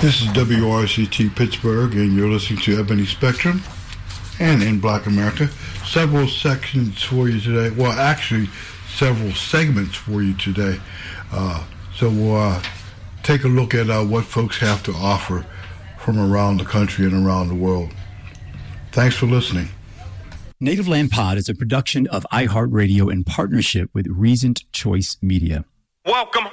This is WRCT Pittsburgh, and you're listening to Ebony Spectrum and In Black America. Several sections for you today. Well, actually, several segments for you today. So we'll take a look at what folks have to offer from around the country and around the world. Thanks for listening. Native Land Pod is a production of iHeartRadio in partnership with Reasoned Choice Media. Welcome.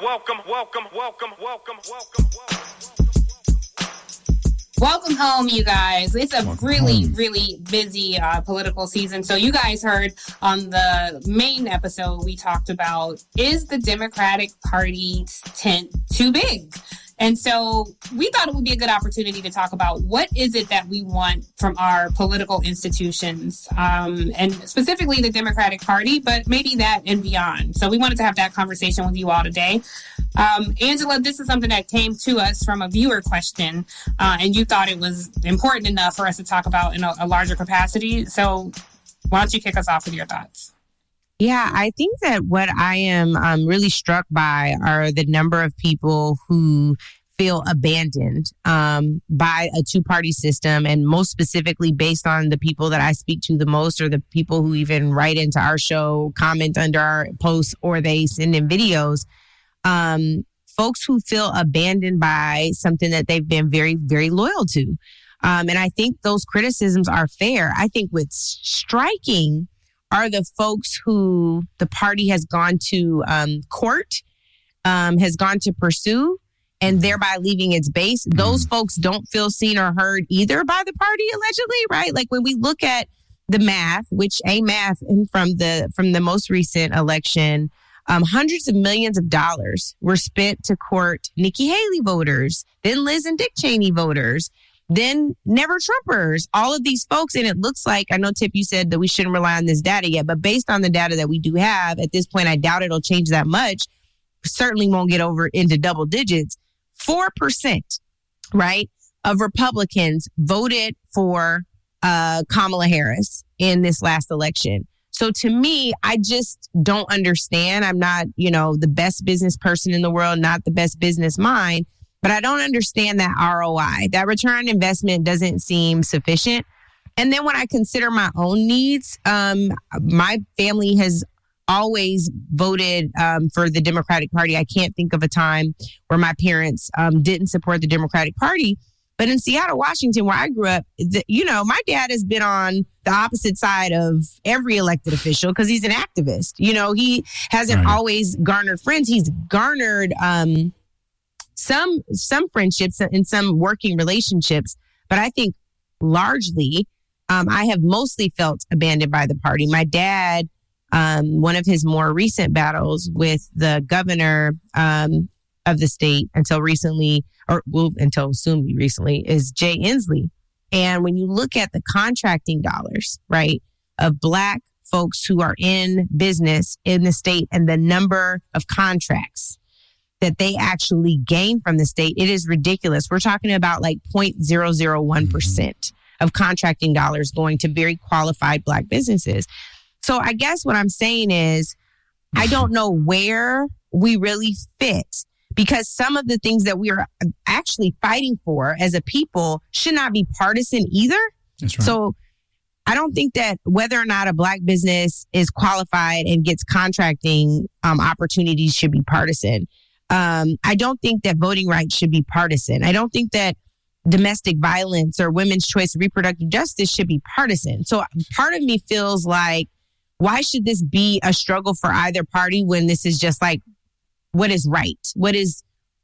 Welcome home, you guys. It's a really busy political season. So you guys heard on the main episode, we talked about, is the Democratic Party's tent too big? And so we thought it would be a good opportunity to talk about what is it that we want from our political institutions, and specifically the Democratic Party, but maybe that and beyond. So we wanted to have that conversation with you all today. Angela, this is something that came to us from a viewer question, and you thought it was important enough for us to talk about in a larger capacity. So why don't you kick us off with your thoughts? Yeah, I think that what I am really struck by are the number of people who feel abandoned by a two-party system, and most specifically based on the people that I speak to the most, or the people who even write into our show, comment under our posts, or they send in videos. Folks who feel abandoned by something that they've been very, very loyal to. And I think those criticisms are fair. I think what's striking are the folks who the party has gone to court, has gone to pursue, and thereby leaving its base. Those folks don't feel seen or heard either by the party, allegedly, right? Like when we look at the math, from the most recent election, hundreds of millions of dollars were spent to court Nikki Haley voters, then Liz and Dick Cheney voters, then Never Trumpers, all of these folks. And it looks like, I know, Tip, you said that we shouldn't rely on this data yet, but based on the data that we do have at this point, I doubt it'll change that much. Certainly won't get over into double digits. 4%, right, of Republicans voted for Kamala Harris in this last election. So to me, I just don't understand. I'm not, the best business person in the world, not the best business mind. But I don't understand that ROI. That return on investment doesn't seem sufficient. And then when I consider my own needs, my family has always voted for the Democratic Party. I can't think of a time where my parents didn't support the Democratic Party. But in Seattle, Washington, where I grew up, my dad has been on the opposite side of every elected official because he's an activist. He hasn't always garnered friends. He's garnered some friendships and some working relationships, but I think largely I have mostly felt abandoned by the party. My dad, one of his more recent battles with the governor of the state until soon be recently, is Jay Inslee. And when you look at the contracting dollars, right, of Black folks who are in business in the state and the number of contracts that they actually gain from the state, it is ridiculous. We're talking about like 0.001% of contracting dollars going to very qualified Black businesses. So I guess what I'm saying is, I don't know where we really fit, because some of the things that we are actually fighting for as a people should not be partisan either. That's right. So I don't think that whether or not a Black business is qualified and gets contracting opportunities should be partisan. I don't think that voting rights should be partisan. I don't think that domestic violence or women's choice of reproductive justice should be partisan. So part of me feels like, why should this be a struggle for either party when this is just like, what is right? What is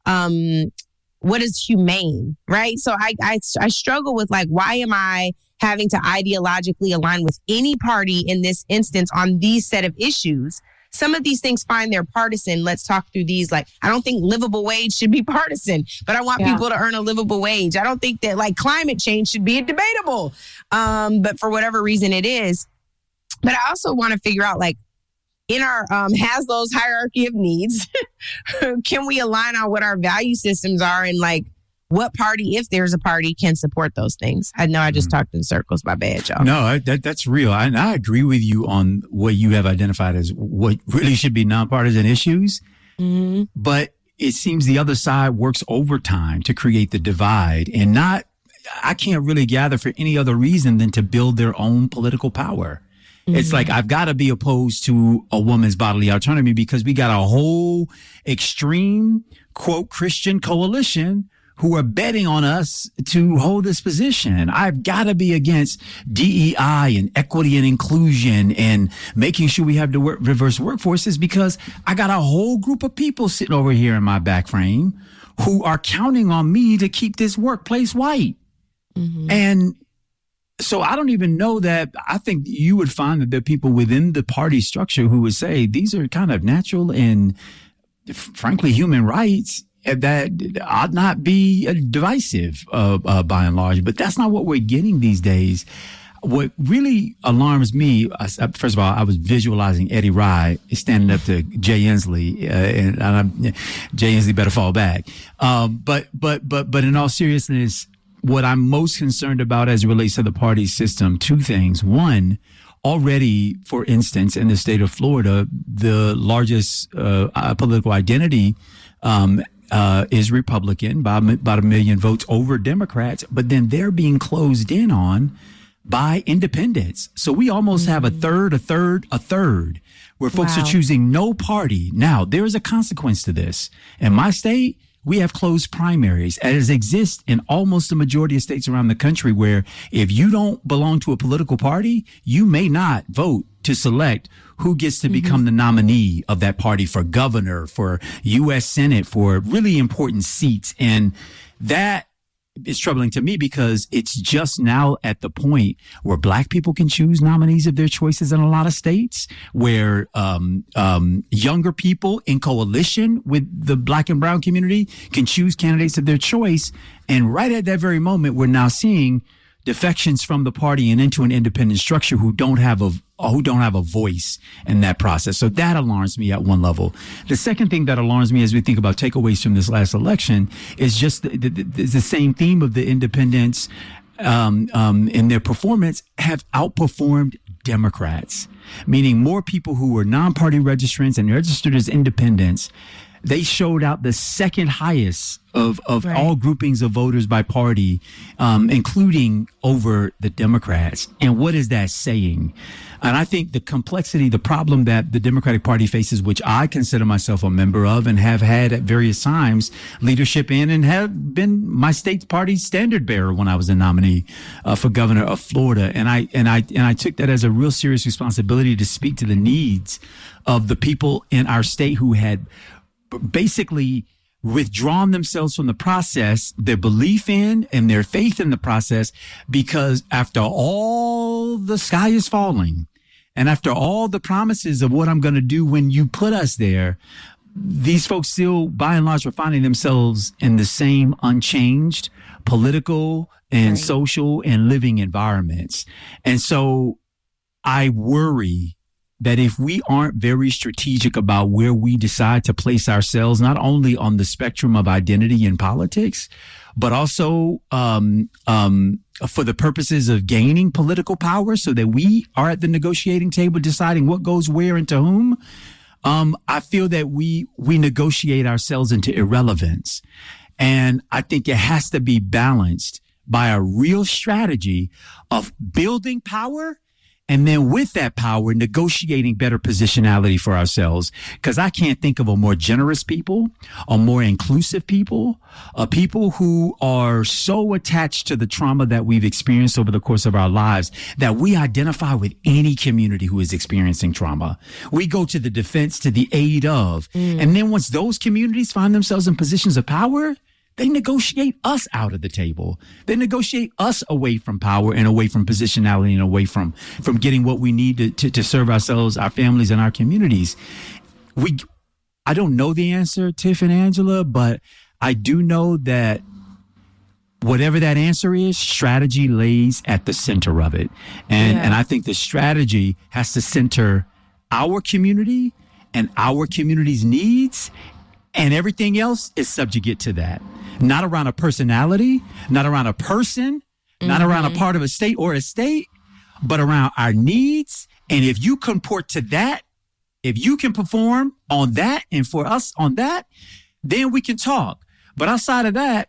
humane, right? So I struggle with, like, why am I having to ideologically align with any party in this instance on these set of issues? Some of these things find they're partisan. Let's talk through these. Like, I don't think livable wage should be partisan, but I want people to earn a livable wage. I don't think that, like, climate change should be debatable, but for whatever reason it is. But I also want to figure out, like, in our Haslow's hierarchy of needs, can we align on what our value systems are, and, like, what party, if there's a party, can support those things? I know I just talked in circles. My bad, y'all. No, that's real. I agree with you on what you have identified as what really should be nonpartisan issues. Mm-hmm. But it seems the other side works overtime to create the divide, and I can't really gather for any other reason than to build their own political power. Mm-hmm. It's like, I've got to be opposed to a woman's bodily autonomy because we got a whole extreme, quote, Christian coalition who are betting on us to hold this position. I've got to be against DEI and equity and inclusion and making sure we have the reverse workforces because I got a whole group of people sitting over here in my back frame who are counting on me to keep this workplace white. Mm-hmm. And so I don't even know that. I think you would find that there are people within the party structure who would say these are kind of natural and frankly human rights that ought not be divisive by and large. But that's not what we're getting these days. What really alarms me, first of all, I was visualizing Eddie Rye standing up to Jay Inslee, and Jay Inslee better fall back. But in all seriousness, what I'm most concerned about as it relates to the party system, two things. One, already, for instance, in the state of Florida, the largest political identity is Republican by about 1 million votes over Democrats, but then they're being closed in on by independents. So we almost have a third, where folks are choosing no party. Now, there is a consequence to this. In my state, we have closed primaries, as exist in almost the majority of states around the country, where if you don't belong to a political party, you may not vote to select who gets to become the nominee of that party for governor, for U.S. Senate, for really important seats. And that is troubling to me because it's just now at the point where Black people can choose nominees of their choices in a lot of states, where younger people in coalition with the Black and brown community can choose candidates of their choice. And right at that very moment, we're now seeing defections from the party and into an independent structure who don't have a voice in that process. So that alarms me at one level. The second thing that alarms me as we think about takeaways from this last election is just the same theme of the independents in their performance have outperformed Democrats, meaning more people who were non-party registrants and registered as independents. They showed out the second highest of all groupings of voters by party, including over the Democrats. And what is that saying? And I think the complexity, the problem that the Democratic Party faces, which I consider myself a member of and have had at various times leadership in and have been my state party's standard bearer when I was a nominee for governor of Florida. And I took that as a real serious responsibility to speak to the needs of the people in our state who had basically withdrawn themselves from the process, their belief in and their faith in the process, because after all the sky is falling and after all the promises of what I'm going to do when you put us there, these folks still, by and large, are finding themselves in the same unchanged political and social and living environments. And so I worry that if we aren't very strategic about where we decide to place ourselves, not only on the spectrum of identity and politics, but also for the purposes of gaining political power so that we are at the negotiating table deciding what goes where and to whom, I feel that we negotiate ourselves into irrelevance. And I think it has to be balanced by a real strategy of building power and then with that power, negotiating better positionality for ourselves. Because I can't think of a more generous people, a more inclusive people, a people who are so attached to the trauma that we've experienced over the course of our lives that we identify with any community who is experiencing trauma. We go to the defense, to the aid of. And then once those communities find themselves in positions of power, they negotiate us out of the table. They negotiate us away from power and away from positionality and away from getting what we need to serve ourselves, our families, and our communities. I don't know the answer, Tiff and Angela, but I do know that whatever that answer is, strategy lays at the center of it. And I think the strategy has to center our community and our community's needs, and everything else is subjugate to that. Not around a personality, not around a person, not around a part of a state or a state, but around our needs. And if you comport to that, if you can perform on that and for us on that, then we can talk. But outside of that,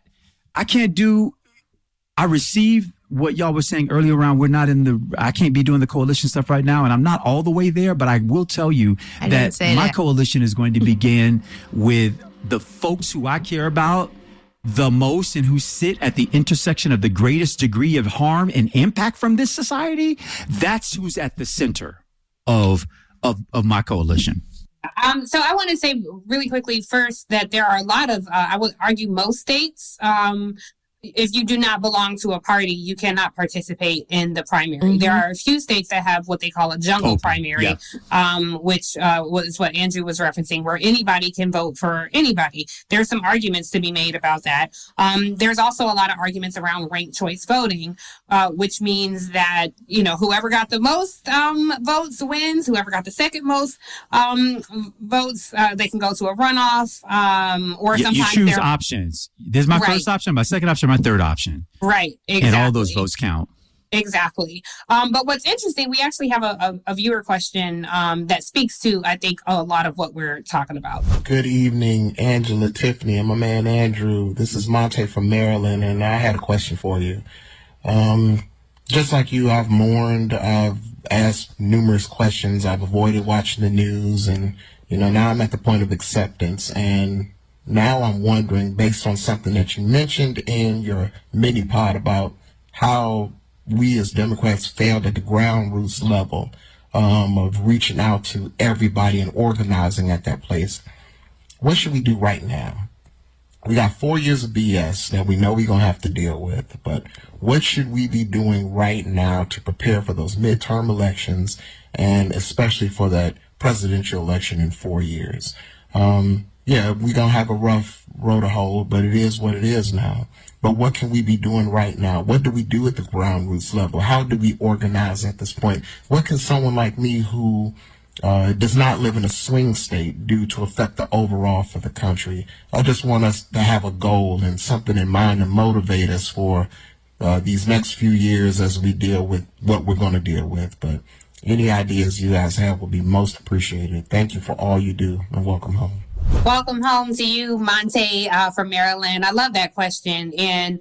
I receive what y'all were saying earlier around I can't be doing the coalition stuff right now, and I'm not all the way there, but I will tell you that my coalition is going to begin with the folks who I care about the most and who sit at the intersection of the greatest degree of harm and impact from this society. That's who's at the center of my coalition. So I want to say really quickly first that there are a lot of, I would argue most states, if you do not belong to a party, you cannot participate in the primary. Mm-hmm. There are a few states that have what they call a jungle primary, which was what Andrew was referencing, where anybody can vote for anybody. There's some arguments to be made about that. There's also a lot of arguments around ranked choice voting, which means that, whoever got the most votes wins. Whoever got the second most votes, they can go to a runoff. Or sometimes you choose options. There's my first option, my second option, my third option. Right. Exactly. And all those votes count. Exactly. But what's interesting, we actually have a viewer question that speaks to, I think, a lot of what we're talking about. Good evening, Angela, Tiffany, and my man Andrew. This is Monte from Maryland, and I had a question for you. Just like you, I've mourned, I've asked numerous questions, I've avoided watching the news, and, now I'm at the point of acceptance, and now I'm wondering, based on something that you mentioned in your mini pod about how we as Democrats failed at the ground roots level of reaching out to everybody and organizing at that place, what should we do right now? We got 4 years of BS that we know we're going to have to deal with, but what should we be doing right now to prepare for those midterm elections and especially for that presidential election in 4 years? Yeah, we're going to have a rough road to hoe, but it is what it is now. But what can we be doing right now? What do we do at the ground roots level? How do we organize at this point? What can someone like me who does not live in a swing state do to affect the overall for the country? I just want us to have a goal and something in mind to motivate us for these next few years as we deal with what we're going to deal with. But any ideas you guys have will be most appreciated. Thank you for all you do, and welcome home. Welcome home to you, Monte, from Maryland. I love that question. And,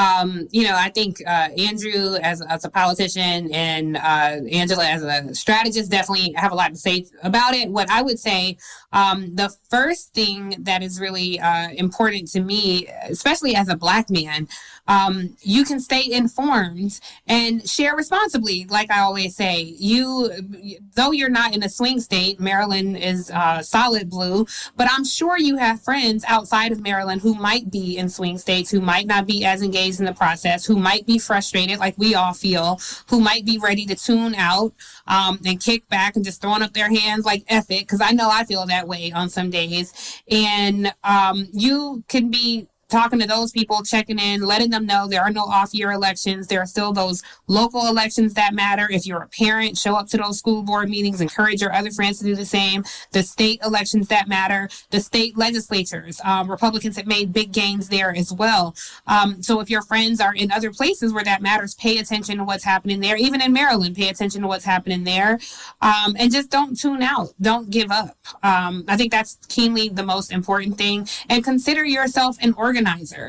I think Andrew as a politician and Angela as a strategist definitely have a lot to say about it. What I would say, the first thing that is really important to me, especially as a Black man, you can stay informed and share responsibly. Like I always say, though you're not in a swing state, Maryland is solid blue, but I'm sure you have friends outside of Maryland who might be in swing states, who might not be as engaged in the process, who might be frustrated like we all feel, who might be ready to tune out and kick back and just throwing up their hands like F it, because I know I feel that way on some days. And you can be talking to those people, checking in, letting them know there are no off-year elections. There are still those local elections that matter. If you're a parent, show up to those school board meetings, encourage your other friends to do the same. The state elections that matter, the state legislatures, Republicans have made big gains there as well. So if your friends are in other places where that matters, pay attention to what's happening there. Even in Maryland, pay attention to what's happening there. And just don't tune out. Don't give up. I think that's keenly the most important thing. And consider yourself an organizer.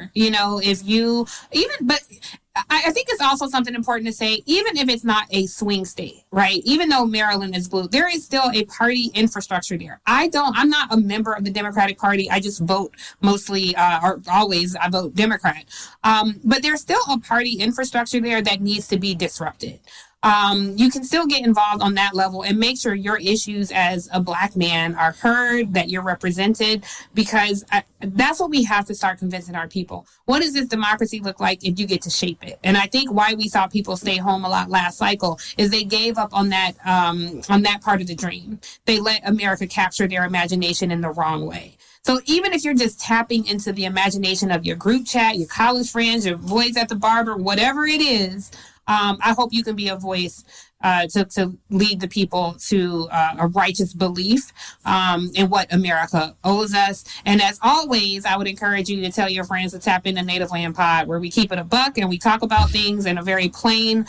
I think it's also something important to say, even if it's not a swing state, right? Even though Maryland is blue, there is still a party infrastructure there. I'm not a member of the Democratic Party. I just vote mostly, or always I vote Democrat. But there's still a party infrastructure there that needs to be disrupted. You can still get involved on that level and make sure your issues as a Black man are heard, that you're represented, because that's what we have to start convincing our people. What does this democracy look like if you get to shape it? And I think why we saw people stay home a lot last cycle is they gave up on that part of the dream. They let America capture their imagination in the wrong way. So even if you're just tapping into the imagination of your group chat, your college friends, your boys at the barber, whatever it is, I hope you can be a voice to lead the people to a righteous belief in what America owes us. And as always, I would encourage you to tell your friends to tap into Native Land Pod, where we keep it a buck and we talk about things in a very plain,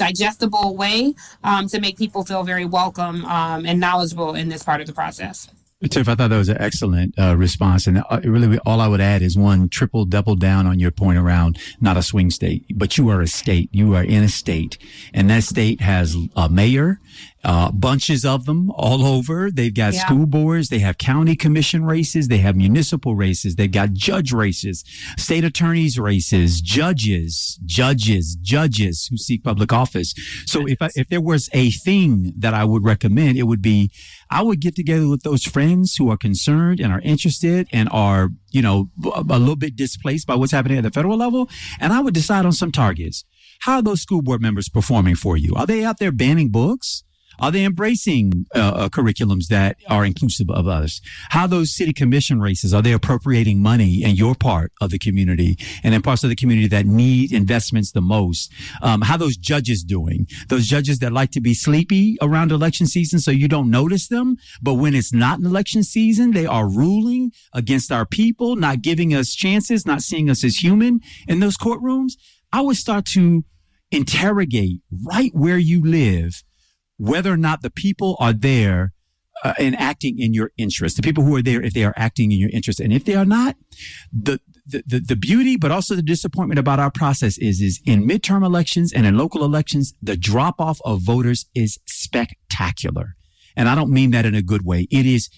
digestible way to make people feel very welcome and knowledgeable in this part of the process. Tiff, I thought that was an excellent response. And really, all I would add is one, double down on your point around not a swing state, but you are a state. You are in a state. And that state has a mayor, bunches of them all over. They've got school boards. They have county commission races. They have municipal races. They've got judge races, state attorneys races, judges who seek public office. So if there was a thing that I would recommend, it would be, I would get together with those friends who are concerned and are interested and are, a little bit displaced by what's happening at the federal level. And I would decide on some targets. How are those school board members performing for you? Are they out there banning books? Are they embracing curriculums that are inclusive of others? How those city commission races, are they appropriating money in your part of the community and in parts of the community that need investments the most? How those judges doing? Those judges that like to be sleepy around election season so you don't notice them, but when it's not an election season, they are ruling against our people, not giving us chances, not seeing us as human in those courtrooms. I would start to interrogate right where you live whether or not the people are there and acting in your interest. The people who are there, if they are acting in your interest. And if they are not, the beauty, but also the disappointment about our process is in midterm elections and in local elections, the drop off of voters is spectacular. And I don't mean that in a good way. It is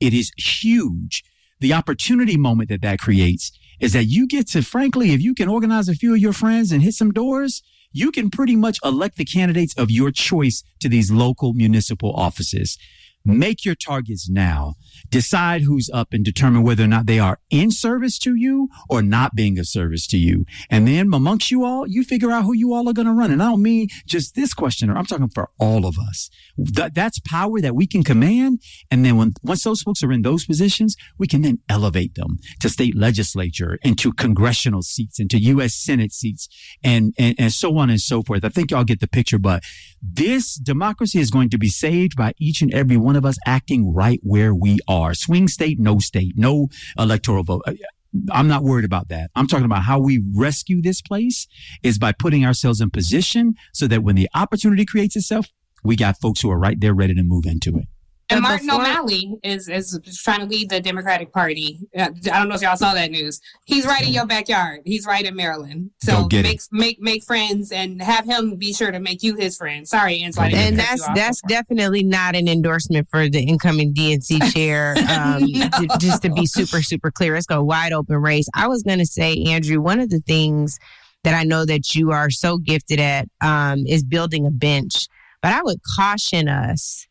huge. The opportunity moment that creates is that you get to, frankly, if you can organize a few of your friends and hit some doors, you can pretty much elect the candidates of your choice to these local municipal offices. Make your targets now. Decide who's up and determine whether or not they are in service to you or not being of service to you. And then amongst you all, you figure out who you all are going to run. And I don't mean just this questioner. I'm talking for all of us. That's power that we can command. And then once those folks are in those positions, we can then elevate them to state legislature and to congressional seats and to U.S. Senate seats and so on and so forth. I think y'all get the picture, but this democracy is going to be saved by each and every one of us acting right where we are. Swing state, no electoral vote. I'm not worried about that. I'm talking about how we rescue this place is by putting ourselves in position so that when the opportunity creates itself, we got folks who are right there ready to move into it. And Martin O'Malley is trying to lead the Democratic Party. I don't know if y'all saw that news. He's right in your backyard. He's right in Maryland. So make friends and have him be sure to make you his friend. Sorry, Angela. And that's definitely not an endorsement for the incoming DNC chair. Just to be super, super clear, it's a wide open race. I was going to say, Andrew, one of the things that I know that you are so gifted at is building a bench. But I would caution us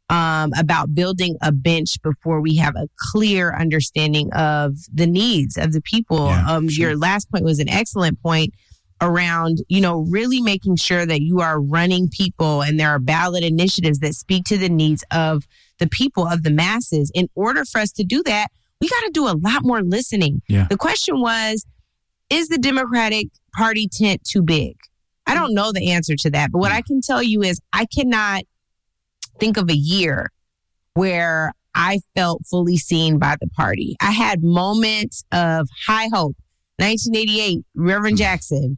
about building a bench before we have a clear understanding of the needs of the people. Sure. Your last point was an excellent point around, really making sure that you are running people and there are ballot initiatives that speak to the needs of the people, of the masses. In order for us to do that, we got to do a lot more listening. Yeah. The question was, is the Democratic Party tent too big? I don't know the answer to that, but what I can tell you is I cannot think of a year where I felt fully seen by the party. I had moments of high hope. 1988, Reverend Jackson.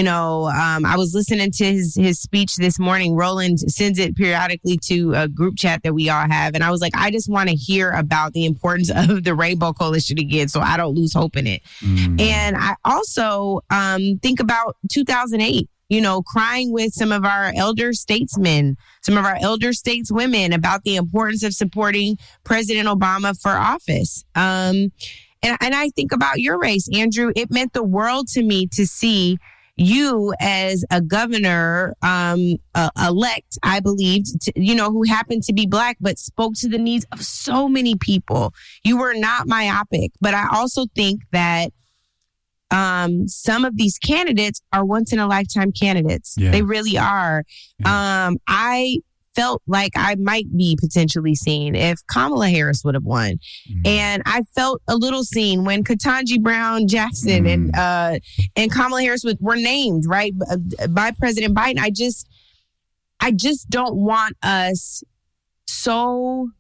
I was listening to his speech this morning. Roland sends it periodically to a group chat that we all have. And I was like, I just want to hear about the importance of the Rainbow Coalition again so I don't lose hope in it. And I also think about 2008. Crying with some of our elder statesmen, some of our elder stateswomen about the importance of supporting President Obama for office. And I think about your race, Andrew. It meant the world to me to see you as a governor elect, I believed, who happened to be Black, but spoke to the needs of so many people. You were not myopic, but I also think that some of these candidates are once in a lifetime candidates. Yeah. They really are. Yeah. I felt like I might be potentially seen if Kamala Harris would have won. And I felt a little seen when Ketanji Brown Jackson and Kamala Harris were named, right, by President Biden. I just don't want us so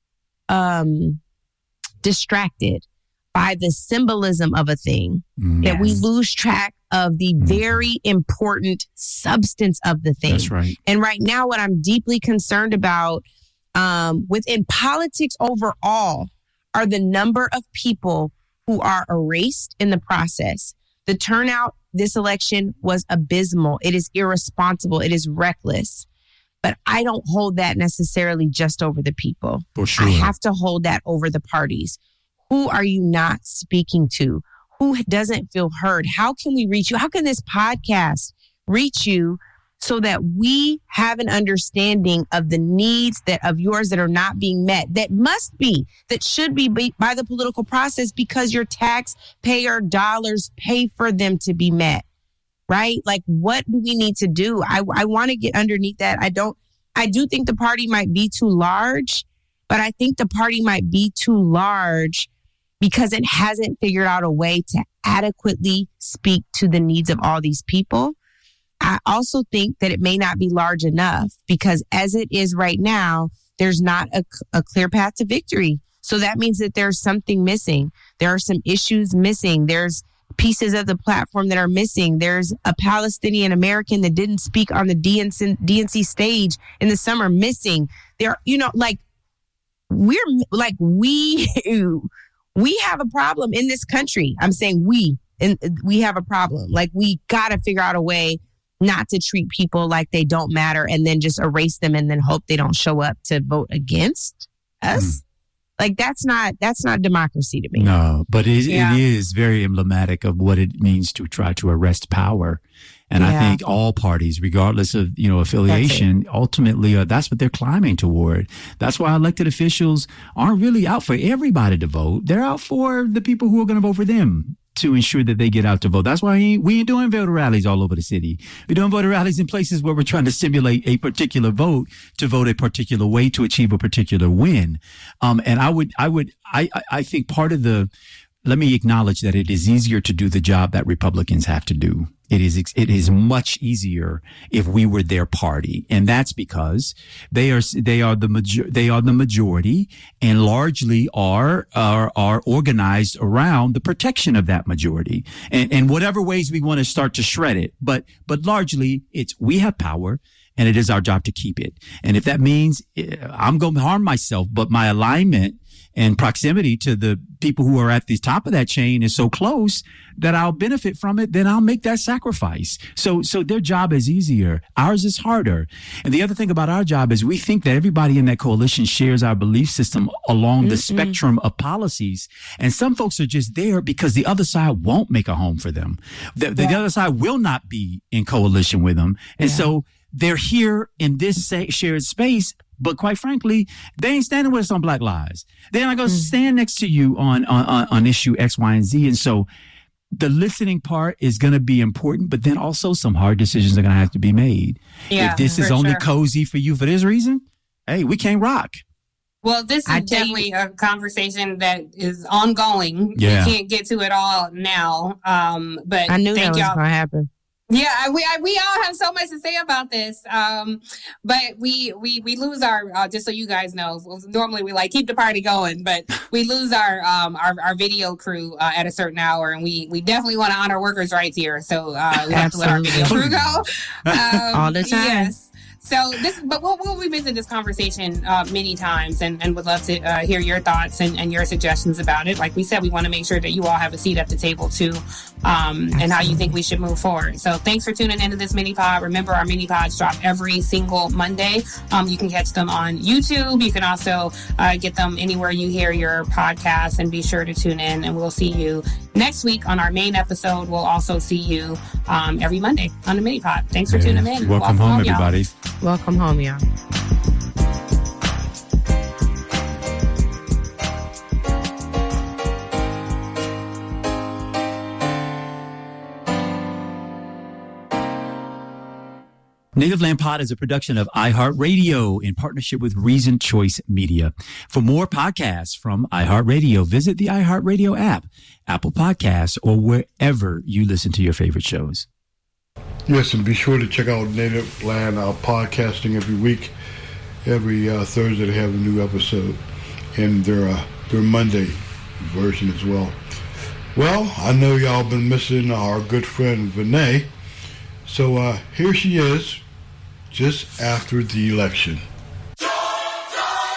distracted by the symbolism of a thing that we lose track of the very important substance of the thing. That's right. And right now, what I'm deeply concerned about within politics overall are the number of people who are erased in the process. The turnout this election was abysmal. It is irresponsible. It is reckless. But I don't hold that necessarily just over the people. For sure. I have to hold that over the parties. Who are you not speaking to? Who doesn't feel heard? How can we reach you? How can this podcast reach you so that we have an understanding of the needs of yours that are not being met, that should be by the political process because your taxpayer dollars pay for them to be met, right? Like, what do we need to do? I want to get underneath that. I do think the party might be too large, but I think the party might be too large because it hasn't figured out a way to adequately speak to the needs of all these people. I also think that it may not be large enough because as it is right now, there's not a clear path to victory. So that means that there's something missing. There are some issues missing. There's pieces of the platform that are missing. There's a Palestinian American that didn't speak on the DNC stage in the summer missing. We have a problem in this country. I'm saying we have a problem. Like, we got to figure out a way not to treat people like they don't matter and then just erase them and then hope they don't show up to vote against us. Like, that's not democracy to me. No, but it is very emblematic of what it means to try to arrest power. And I think all parties, regardless of, affiliation, ultimately, that's what they're climbing toward. That's why elected officials aren't really out for everybody to vote. They're out for the people who are going to vote for them, to ensure that they get out to vote. That's why we ain't doing voter rallies all over the city. We're doing voter rallies in places where we're trying to stimulate a particular vote to vote a particular way to achieve a particular win. And I think part of let me acknowledge that it is easier to do the job that Republicans have to do. It is much easier if we were their party. And that's because they are the majority and largely are organized around the protection of that majority. And whatever ways we want to start to shred it. But largely we have power and it is our job to keep it. And if that means I'm going to harm myself, but my alignment and proximity to the people who are at the top of that chain is so close that I'll benefit from it, then I'll make that sacrifice. So their job is easier. Ours is harder. And the other thing about our job is we think that everybody in that coalition shares our belief system along the spectrum of policies. And some folks are just there because the other side won't make a home for them. The other side will not be in coalition with them. And so they're here in this shared space. But quite frankly, they ain't standing with us on Black Lives. They're not going to stand next to you on issue X, Y, and Z. And so the listening part is going to be important, but then also some hard decisions are going to have to be made. Yeah, if this is only cozy for you for this reason, hey, we can't rock. Well, this is definitely a conversation that is ongoing. Yeah. We can't get to it all now. But I knew that was going to happen. Yeah, we all have so much to say about this, but we lose our just so you guys know. Normally we keep the party going, but we lose our video crew at a certain hour, and we definitely want to honor workers' rights here. So we have to let our video crew go all the time. Yes. So but we'll revisit this conversation many times and would love to hear your thoughts and your suggestions about it. Like we said, we want to make sure that you all have a seat at the table too, and how you think we should move forward. So thanks for tuning into this mini pod. Remember, our mini pods drop every single Monday. You can catch them on YouTube. You can also get them anywhere you hear your podcasts, and be sure to tune in, and we'll see you next week on our main episode. We'll also see you every Monday on the mini pod. Thanks for tuning in. Welcome home, everybody. Y'all. Welcome home, y'all. Native Land Pod is a production of iHeartRadio in partnership with Reason Choice Media. For more podcasts from iHeartRadio, visit the iHeartRadio app, Apple Podcasts, or wherever you listen to your favorite shows. Yes, and be sure to check out Native Land podcasting every week. Every Thursday they have a new episode, and their Monday version as well. Well, I know y'all been missing our good friend Vinay, so here she is, just after the election.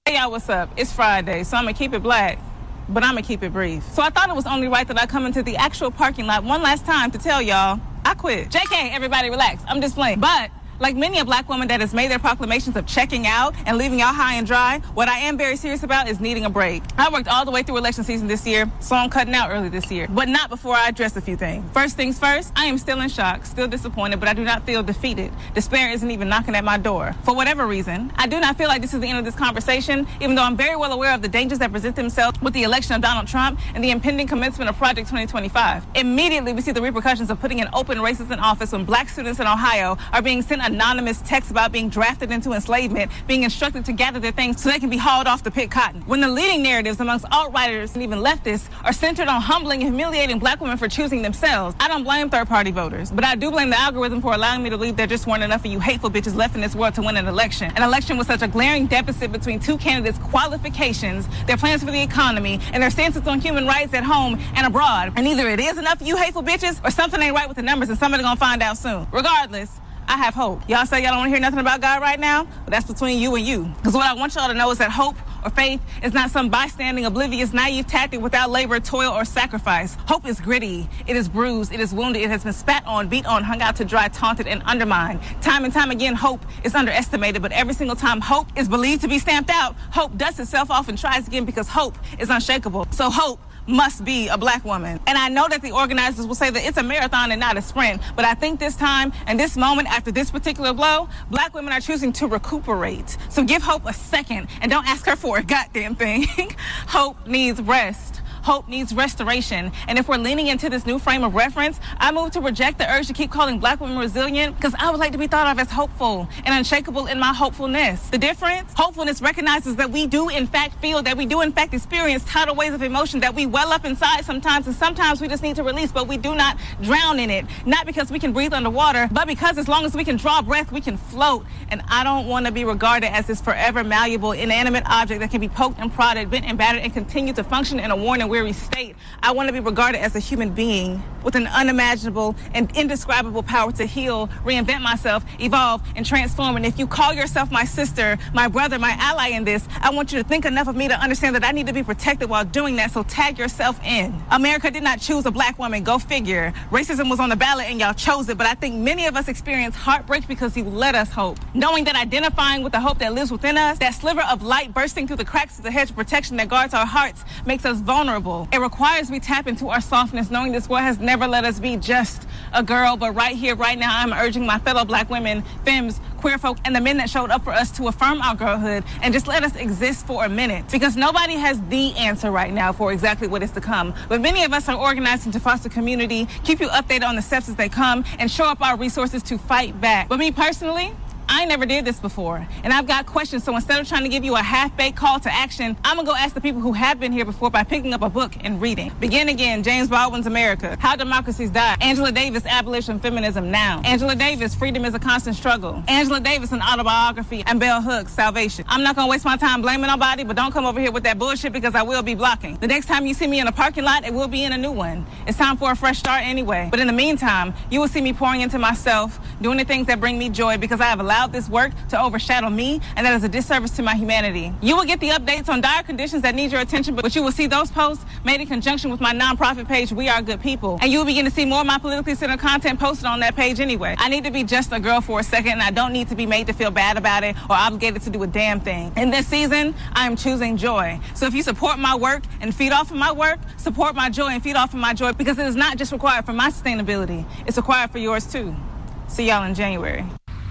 Hey y'all, what's up? It's Friday, so I'm gonna keep it black, but I'm gonna keep it brief. So I thought it was only right that I come into the actual parking lot one last time to tell y'all I quit. JK, everybody relax. I'm just playing. But like many a black woman that has made their proclamations of checking out and leaving y'all high and dry, what I am very serious about is needing a break. I worked all the way through election season this year, so I'm cutting out early this year. But not before I address a few things. First things first, I am still in shock, still disappointed, but I do not feel defeated. Despair isn't even knocking at my door. For whatever reason, I do not feel like this is the end of this conversation, even though I'm very well aware of the dangers that present themselves with the election of Donald Trump and the impending commencement of Project 2025. Immediately, we see the repercussions of putting an open racist in office when black students in Ohio are being sent anonymous texts about being drafted into enslavement, being instructed to gather their things so they can be hauled off to pick cotton. When the leading narratives amongst alt-righters and even leftists are centered on humbling and humiliating black women for choosing themselves, I don't blame third-party voters, but I do blame the algorithm for allowing me to believe there just weren't enough of you hateful bitches left in this world to win an election. An election with such a glaring deficit between two candidates' qualifications, their plans for the economy, and their stances on human rights at home and abroad. And either it is enough of you hateful bitches or something ain't right with the numbers and somebody gonna find out soon. Regardless, I have hope. Y'all say y'all don't want to hear nothing about God right now? But that's between you and you. Because what I want y'all to know is that hope or faith is not some bystanding, oblivious, naive tactic without labor, toil, or sacrifice. Hope is gritty. It is bruised. It is wounded. It has been spat on, beat on, hung out to dry, taunted, and undermined. Time and time again, hope is underestimated, but every single time hope is believed to be stamped out, hope dusts itself off and tries again because hope is unshakable. So hope must be a black woman. And I know that the organizers will say that it's a marathon and not a sprint, but I think this time and this moment after this particular blow, black women are choosing to recuperate. So give hope a second and don't ask her for a goddamn thing. Hope needs rest. Hope needs restoration. And if we're leaning into this new frame of reference, I move to reject the urge to keep calling black women resilient because I would like to be thought of as hopeful and unshakable in my hopefulness. The difference? Hopefulness recognizes that we do in fact feel, that we do in fact experience tidal waves of emotion, that we well up inside sometimes, and sometimes we just need to release, but we do not drown in it. Not because we can breathe underwater, but because as long as we can draw breath, we can float. And I don't want to be regarded as this forever malleable, inanimate object that can be poked and prodded, bent and battered, and continue to function in a worn and weary state. I want to be regarded as a human being with an unimaginable and indescribable power to heal, reinvent myself, evolve, and transform. And if you call yourself my sister, my brother, my ally in this, I want you to think enough of me to understand that I need to be protected while doing that, so tag yourself in. America did not choose a black woman, go figure. Racism was on the ballot and y'all chose it, but I think many of us experience heartbreak because you let us hope. Knowing that identifying with the hope that lives within us, that sliver of light bursting through the cracks of the hedge of protection that guards our hearts, makes us vulnerable. It requires we tap into our softness, knowing this world has never let us be just a girl, but right here, right now, I'm urging my fellow black women, femmes, queer folk, and the men that showed up for us to affirm our girlhood and just let us exist for a minute. Because nobody has the answer right now for exactly what is to come. But many of us are organizing to foster community, keep you updated on the steps as they come, and show up our resources to fight back. But me personally, I never did this before, and I've got questions, so instead of trying to give you a half-baked call to action, I'm gonna go ask the people who have been here before by picking up a book and reading. Begin Again, James Baldwin's America, How Democracies Die, Angela Davis, Abolition Feminism Now, Angela Davis, Freedom is a Constant Struggle, Angela Davis, An Autobiography, and Bell Hooks, Salvation. I'm not gonna waste my time blaming nobody, but don't come over here with that bullshit because I will be blocking. The next time you see me in a parking lot, it will be in a new one. It's time for a fresh start anyway. But in the meantime, you will see me pouring into myself, doing the things that bring me joy because I have allowed this work to overshadow me, and that is a disservice to my humanity. You will get the updates on dire conditions that need your attention, but you will see those posts made in conjunction with my nonprofit page, We Are Good People. And you will begin to see more of my politically centered content posted on that page anyway. I need to be just a girl for a second, and I don't need to be made to feel bad about it or obligated to do a damn thing. In this season, I am choosing joy. So if you support my work and feed off of my work, support my joy and feed off of my joy, because it is not just required for my sustainability, it's required for yours too. See y'all in January.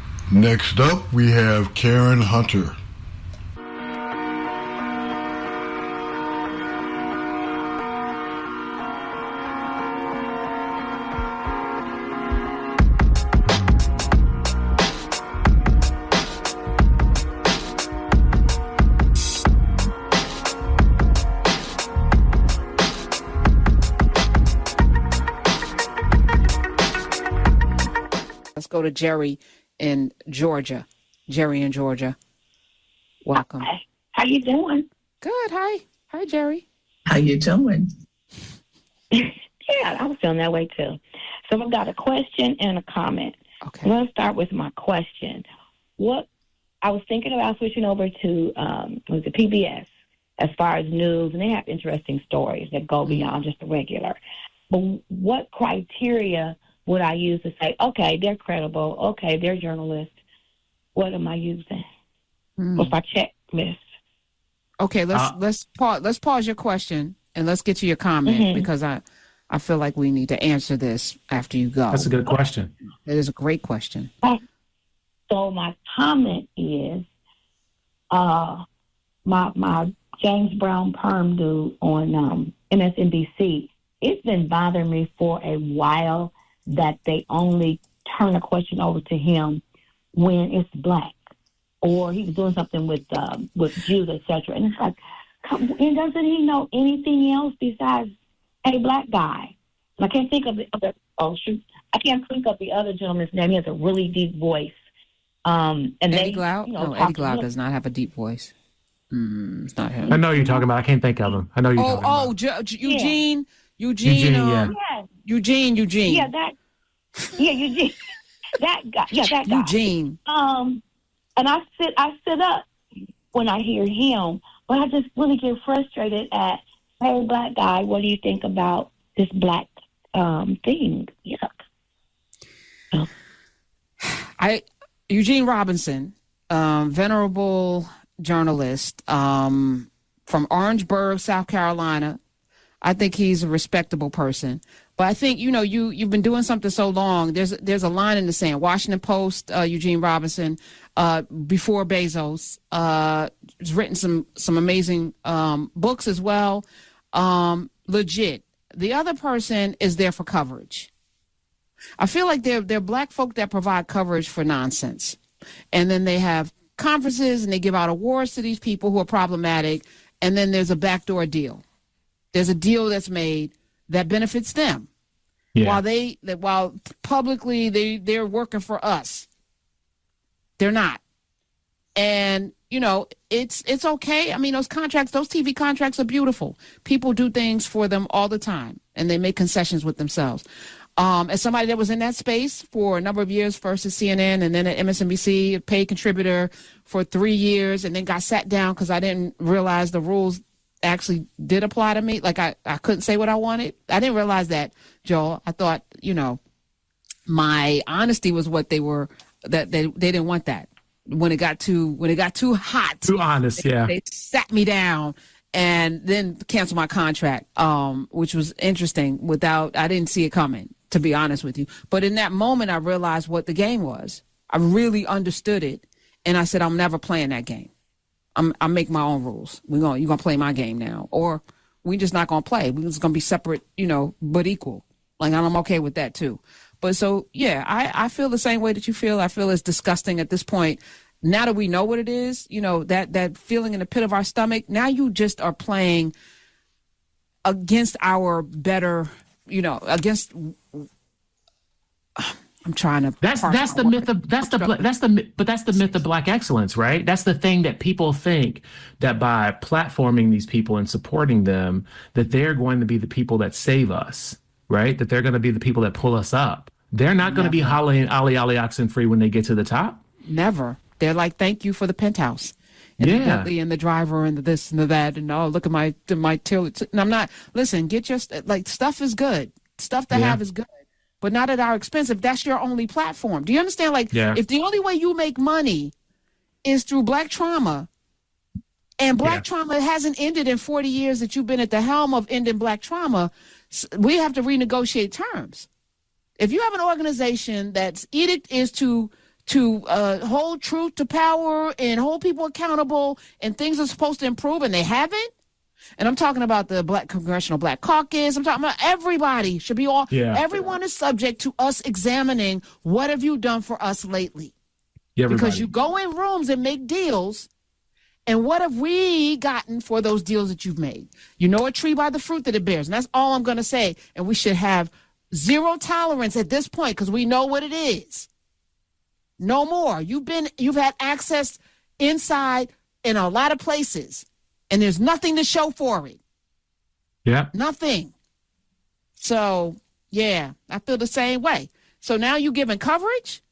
Next up, we have Karen Hunter. Let's go to Jerry in Georgia. Jerry in Georgia. Welcome. Hi. How you doing? Good. Hi. Hi, Jerry. How you doing? Yeah, I was feeling that way too. So I've got a question and a comment. Okay. Let's start with my question. What I was thinking about switching over to was it PBS as far as news, and they have interesting stories that go beyond just the regular. But what criteria would I use to say, okay, they're credible, okay, they're journalists? What am I using? What's my checklist? Okay, let's pause your question and let's get to your comment because I feel like we need to answer this after you go. That's a good question. It is a great question. So my comment is, my James Brown perm dude on MSNBC. It's been bothering me for a while that they only turn a question over to him when it's black, or he was doing something with Jews, etc. And it's like, and doesn't he know anything else besides a black guy? And I can't think of the other. Oh shoot, I can't think of the other gentleman's name. He has a really deep voice. And Eddie Glaude? No, Eddie Glaude does not have a deep voice. It's not him. I know you're talking about. I can't think of him. I know you're talking about. Eugene. Eugene, yeah. Eugene. Yeah, Eugene. That guy. Yeah, that guy. Eugene. And I sit up when I hear him, but I just really get frustrated at, hey, black guy, what do you think about this black thing? Yuck. Eugene Robinson, venerable journalist from Orangeburg, South Carolina. I think he's a respectable person. But I think, you've been doing something so long. There's a line in the sand. Washington Post, Eugene Robinson, before Bezos, has written some amazing books as well. Legit. The other person is there for coverage. I feel like they're black folk that provide coverage for nonsense. And then they have conferences and they give out awards to these people who are problematic. And then there's a backdoor deal. There's a deal that's made that benefits them. Yeah. While publicly they're working for us. They're not. And, it's okay. I mean, those TV contracts are beautiful. People do things for them all the time and they make concessions with themselves. As somebody that was in that space for a number of years, first at CNN and then at MSNBC, a paid contributor for 3 years, and then got sat down because I didn't realize the rules actually did apply to me. Like I couldn't say what I wanted. I didn't realize that, Joel. I thought, my honesty was what they were, that they didn't want that. When it got too hot. Too honest, yeah. They sat me down and then canceled my contract, which was interesting. I didn't see it coming, to be honest with you. But in that moment, I realized what the game was. I really understood it. And I said, I'm never playing that game. I make my own rules. You're going to play my game now. Or we just not going to play. We're just going to be separate, but equal. Like, I'm okay with that too. But so, yeah, I feel the same way that you feel. I feel it's disgusting at this point. Now that we know what it is, that feeling in the pit of our stomach, now you just are playing against our better, against. I'm trying to. That's the myth of black excellence, right? That's the thing that people think, that by platforming these people and supporting them, that they're going to be the people that save us, right? That they're going to be the people that pull us up. They're not going to be hollering ollie oxen free when they get to the top. Never. They're like, thank you for the penthouse. And the Bentley and the driver and the this and the that. And look at my till. And I'm not, listen, get your, stuff is good. Stuff to have is good. But not at our expense if that's your only platform. Do you understand? If the only way you make money is through black trauma, and black trauma hasn't ended in 40 years that you've been at the helm of ending black trauma, we have to renegotiate terms. If you have an organization that's edict is to hold truth to power and hold people accountable, and things are supposed to improve and they haven't, and I'm talking about the Black Congressional Black Caucus, I'm talking about everybody should be everyone is subject to us examining what have you done for us lately. Because you go in rooms and make deals, and what have we gotten for those deals that you've made? You know a tree by the fruit that it bears, and that's all I'm going to say. And we should have zero tolerance at this point because we know what it is. No more. You've had access inside in a lot of places, and there's nothing to show for it. Yeah. Nothing. So, yeah, I feel the same way. So now you giving coverage?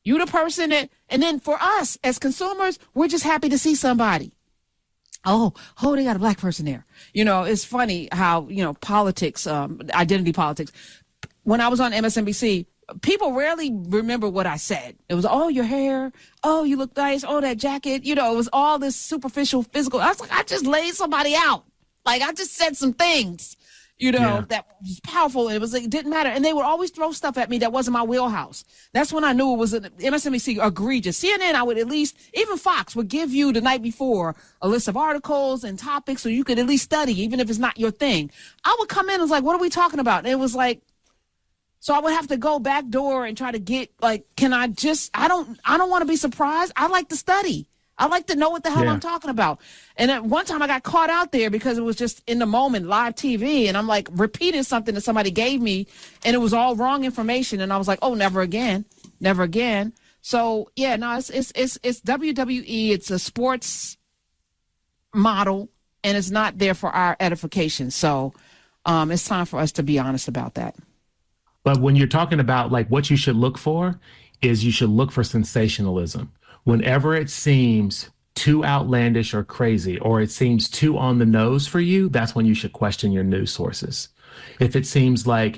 You the person that, and then for us as consumers, we're just happy to see somebody. Oh, they got a black person there. You know, it's funny how, you know, politics, identity politics. When I was on MSNBC, people rarely remember what I said. It was, oh, your hair. Oh, you look nice. Oh, that jacket. You know, it was all this superficial, physical. I was like, I just laid somebody out. Like, I just said some things, you know, that was powerful. It was like, it didn't matter. And they would always throw stuff at me that wasn't my wheelhouse. That's when I knew it was an MSNBC egregious. CNN, I would at least, even Fox would give you the night before a list of articles and topics so you could at least study, even if it's not your thing. I would come in and was like, what are we talking about? And it was like, so I would have to go back door and try to get, like, can I just, I don't want to be surprised. I like to study. I like to know what the hell I'm talking about. And at one time I got caught out there because it was just in the moment, live TV. And I'm like repeating something that somebody gave me and it was all wrong information. And I was like, oh, never again, never again. So yeah, no, it's WWE. It's a sports model and it's not there for our edification. So it's time for us to be honest about that. But when you're talking about like what you should look for is you should look for sensationalism. Whenever it seems too outlandish or crazy, or it seems too on the nose for you, that's when you should question your news sources. If it seems like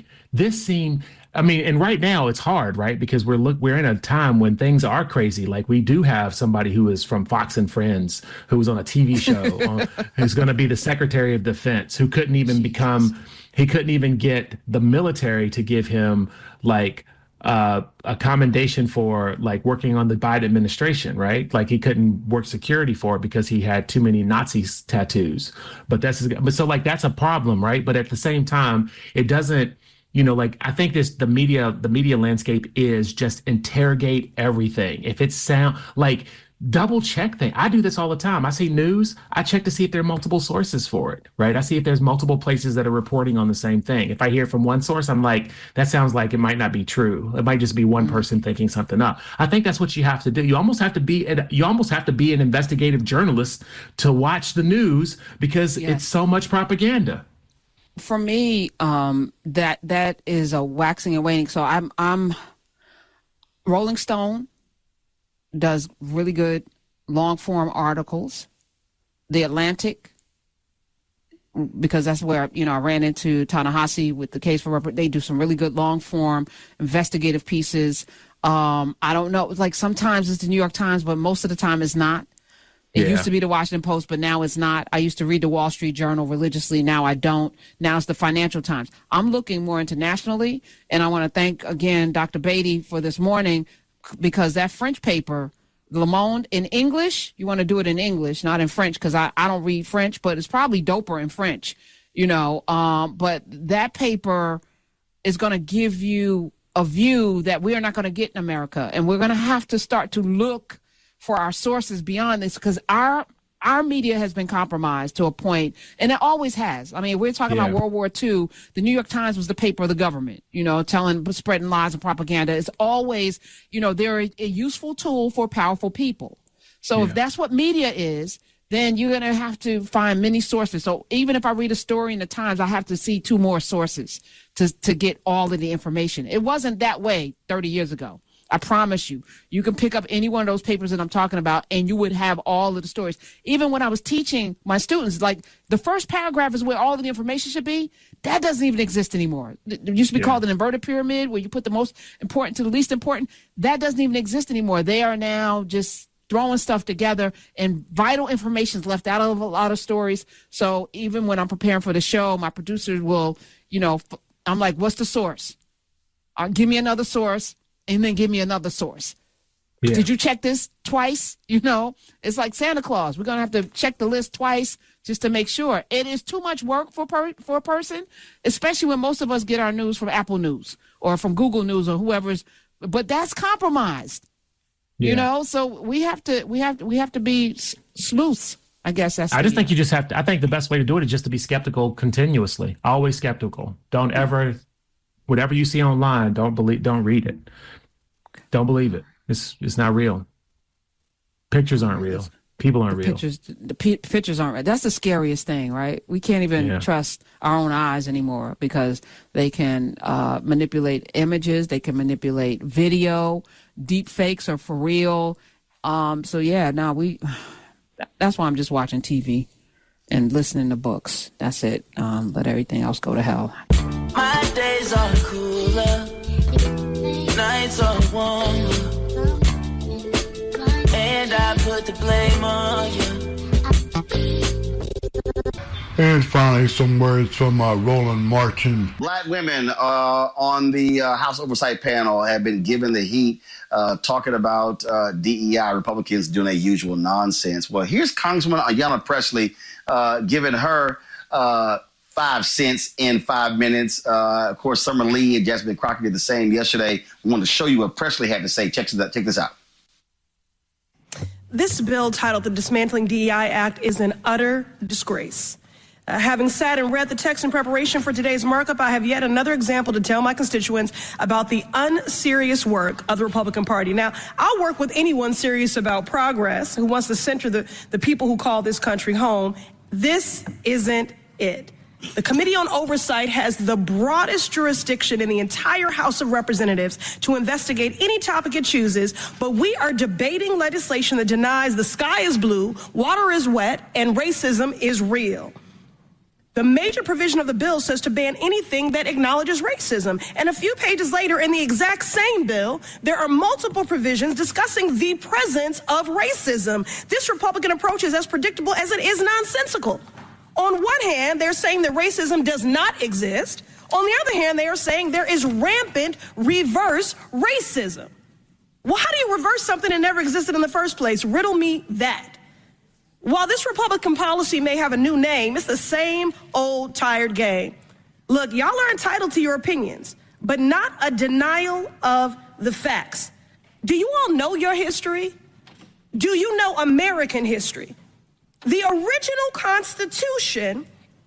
and right now it's hard, right? Because we're in a time when things are crazy. Like we do have somebody who is from Fox and Friends, who's on a TV show, who's going to be the Secretary of Defense, who couldn't even get the military to give him like a commendation for like working on the Biden administration, right? Like he couldn't work security for it because he had too many Nazi tattoos. But so like that's a problem, right? But at the same time, it doesn't, you know, like I think the media landscape is just interrogate everything. If it sound like double check things. I do this all the time. I see news. I check to see if there are multiple sources for it, right? I see if there's multiple places that are reporting on the same thing. If I hear from one source, I'm like, that sounds like it might not be true. It might just be one person thinking something up. I think that's what you have to do. You almost have to be an investigative journalist to watch the news because it's so much propaganda. For me, that is a waxing and waning. So I'm Rolling Stone does really good long form articles. The Atlantic, because that's where, you know, I ran into Ta-Nehisi with the case for they do some really good long form investigative pieces. I don't know, like sometimes it's the New York Times, but most of the time it's not. It used to be the Washington Post, but now it's not. I used to read the Wall Street Journal religiously. Now I don't. Now it's the Financial Times. I'm looking more internationally, and I want to thank again Dr. Beatty for this morning, because that French paper, Le Monde, in English, you want to do it in English, not in French, because I don't read French, but it's probably doper in French, you know. But that paper is going to give you a view that we are not going to get in America. And we're going to have to start to look for our sources beyond this, because our media has been compromised to a point, and it always has. I mean, we're talking about World War II. The New York Times was the paper of the government, you know, spreading lies and propaganda. It's always, you know, they're a useful tool for powerful people. So if that's what media is, then you're going to have to find many sources. So even if I read a story in the Times, I have to see 2 more sources to get all of the information. It wasn't that way 30 years ago. I promise you, you can pick up any one of those papers that I'm talking about and you would have all of the stories. Even when I was teaching my students, like the first paragraph is where all of the information should be. That doesn't even exist anymore. It used to be called an inverted pyramid, where you put the most important to the least important. That doesn't even exist anymore. They are now just throwing stuff together, and vital information is left out of a lot of stories. So even when I'm preparing for the show, my producers will, you know, I'm like, what's the source? Give me another source. And then give me another source. Yeah. Did you check this twice? You know, it's like Santa Claus. We're going to have to check the list twice just to make sure. It is too much work for a person, especially when most of us get our news from Apple News or from Google News or whoever's. But that's compromised, you know. So we have to be sleuths. I guess that's. I just think you just have to. I think the best way to do it is just to be skeptical continuously. Always skeptical. Don't ever. Whatever you see online, don't read it. Don't believe it. It's not real. Pictures aren't real. People aren't real. The pictures aren't real. That's the scariest thing, right? We can't even trust our own eyes anymore, because they can manipulate images. They can manipulate video. deep fakes are for real. That's why I'm just watching TV and listening to books. That's it. Let everything else go to hell. My days are cooler, nights are warmer, and I put the blame on you. And finally, some words from Roland Martin. Black women on the House Oversight panel have been given the heat, talking about DEI, Republicans doing their usual nonsense. Well, here's Congresswoman Ayanna Pressley giving her 5 cents in 5 minutes. Of course, Summer Lee and Jasmine Crockett did the same yesterday. We wanted to show you what Pressley had to say. Check this out. This bill titled the Dismantling DEI Act is an utter disgrace. Having sat and read the text in preparation for today's markup, I have yet another example to tell my constituents about the unserious work of the Republican Party. Now, I'll work with anyone serious about progress who wants to center the people who call this country home. This isn't it. The Committee on Oversight has the broadest jurisdiction in the entire House of Representatives to investigate any topic it chooses, but we are debating legislation that denies the sky is blue, water is wet, and racism is real. The major provision of the bill says to ban anything that acknowledges racism. And a few pages later in the exact same bill, there are multiple provisions discussing the presence of racism. This Republican approach is as predictable as it is nonsensical. On one hand, they're saying that racism does not exist. On the other hand, they are saying there is rampant reverse racism. Well, how do you reverse something that never existed in the first place? Riddle me that. While this Republican policy may have a new name, it's the same old tired game. Look, y'all are entitled to your opinions, but not a denial of the facts. Do you all know your history? Do you know American history? The original Constitution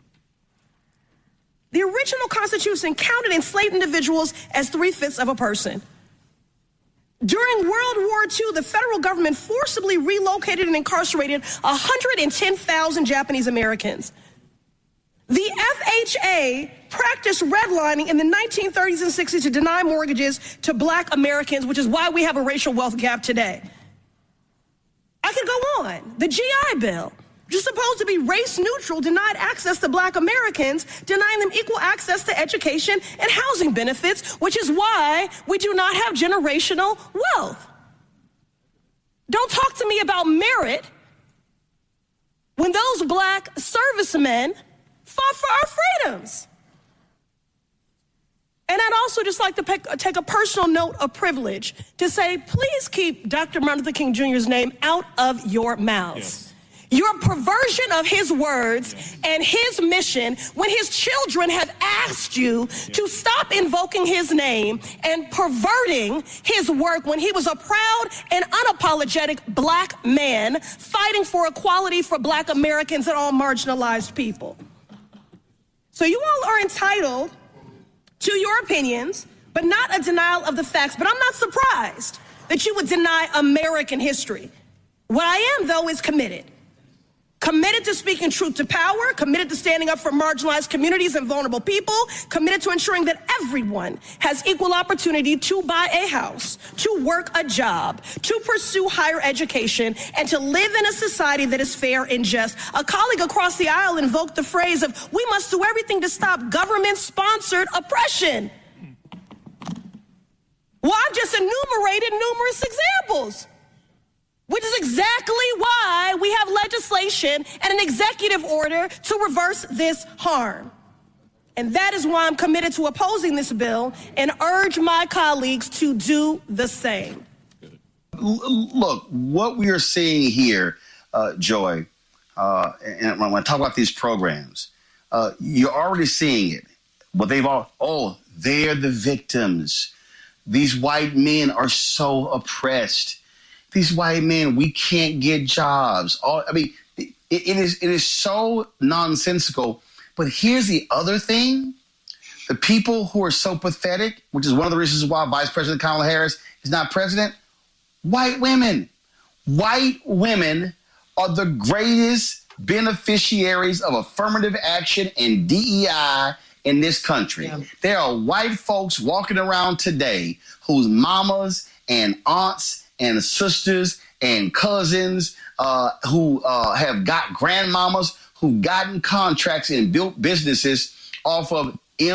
counted enslaved individuals as 3/5 of a person. During World War II, the federal government forcibly relocated and incarcerated 110,000 Japanese Americans. The FHA practiced redlining in the 1930s and 60s to deny mortgages to Black Americans, which is why we have a racial wealth gap today. I could go on. The GI Bill, which is supposed to be race neutral, denied access to Black Americans, denying them equal access to education and housing benefits, which is why we do not have generational wealth. Don't talk to me about merit when those Black servicemen fought for our freedoms. And I'd also just like to take a personal note of privilege to say, please keep Dr. Martin Luther King Jr.'s name out of your mouths. Yes. Your perversion of his words and his mission when his children have asked you to stop invoking his name and perverting his work when he was a proud and unapologetic Black man fighting for equality for Black Americans and all marginalized people. So you all are entitled to your opinions, but not a denial of the facts. But I'm not surprised that you would deny American history. What I am, though, is committed. Committed to speaking truth to power, committed to standing up for marginalized communities and vulnerable people, committed to ensuring that everyone has equal opportunity to buy a house, to work a job, to pursue higher education, and to live in a society that is fair and just. A colleague across the aisle invoked the phrase of, we must do everything to stop government-sponsored oppression. Well, I've just enumerated numerous examples, which is exactly why we have legislation and an executive order to reverse this harm. And that is why I'm committed to opposing this bill and urge my colleagues to do the same. Look, what we are seeing here, Joy, and when I talk about these programs, you're already seeing it. But they're the victims. These white men are so oppressed. These white men, we can't get jobs. It is so nonsensical. But here's the other thing. The people who are so pathetic, which is one of the reasons why Vice President Kamala Harris is not president, white women. White women are the greatest beneficiaries of affirmative action and DEI in this country. Yeah. There are white folks walking around today whose mamas and aunts and sisters and cousins who have got grandmamas who gotten contracts and built businesses off of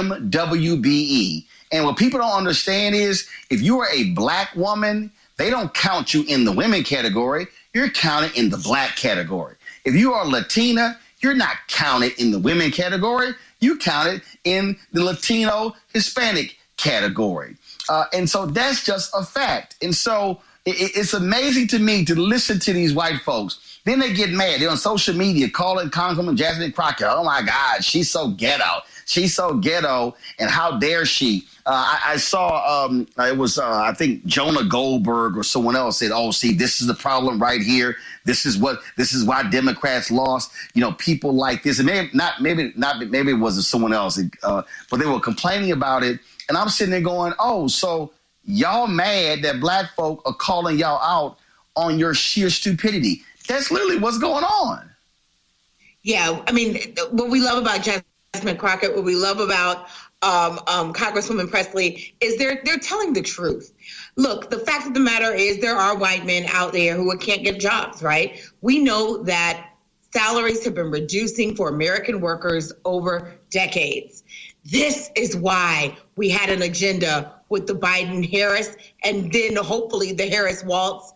MWBE. And what people don't understand is if you are a black woman, they don't count you in the women category. You're counted in the black category. If you are Latina, you're not counted in the women category. You counted in the Latino Hispanic category. And so that's just a fact. And so it's amazing to me to listen to these white folks. Then they get mad. They're on social media calling Congresswoman Jasmine Crockett, oh my God, she's so ghetto. She's so ghetto, and how dare she? I saw it was I think Jonah Goldberg or someone else said, "Oh, see, this is the problem right here. This is why Democrats lost. You know, people like this." And maybe it wasn't someone else, but they were complaining about it. And I'm sitting there going, "Oh, so y'all mad that black folk are calling y'all out on your sheer stupidity?" That's literally what's going on. Yeah, I mean, what we love about Jasmine Crockett, what we love about Congresswoman Presley is they're telling the truth. Look, the fact of the matter is there are white men out there who can't get jobs, right? We know that salaries have been reducing for American workers over decades. This is why we had an agenda with the Biden-Harris and then hopefully the Harris-Walz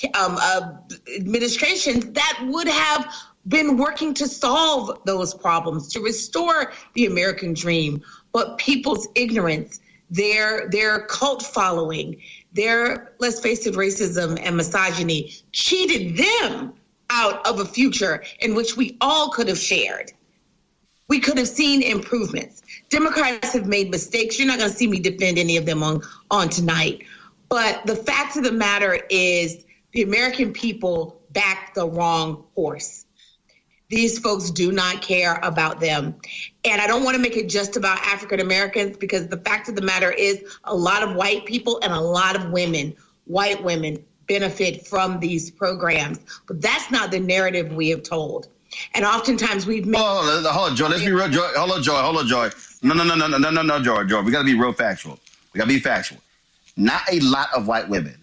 administrations that would have been working to solve those problems, to restore the American dream. But people's ignorance, their cult following, their, let's face it, racism and misogyny cheated them out of a future in which we all could have shared. We could have seen improvements. Democrats have made mistakes. You're not going to see me defend any of them on tonight. But the fact of the matter is the American people backed the wrong horse. These folks do not care about them. And I don't want to make it just about African Americans because the fact of the matter is a lot of white people and a lot of women, white women, benefit from these programs. But that's not the narrative we have told. And oftentimes we've made... Hold on, Joy. Let's be real, Joy. Hold on, Joy. No, Joy. We got to be real factual. We got to be factual. Not a lot of white women.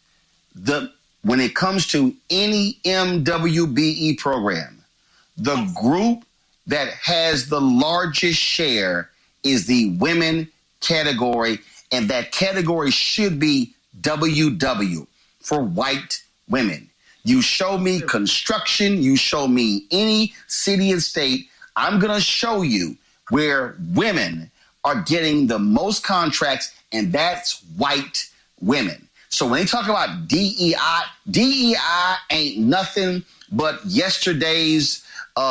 When it comes to any MWBE program, the group that has the largest share is the women category, and that category should be WW for white women. You show me construction, you show me any city and state, I'm going to show you where women are getting the most contracts, and that's white women. So when they talk about DEI ain't nothing but yesterday's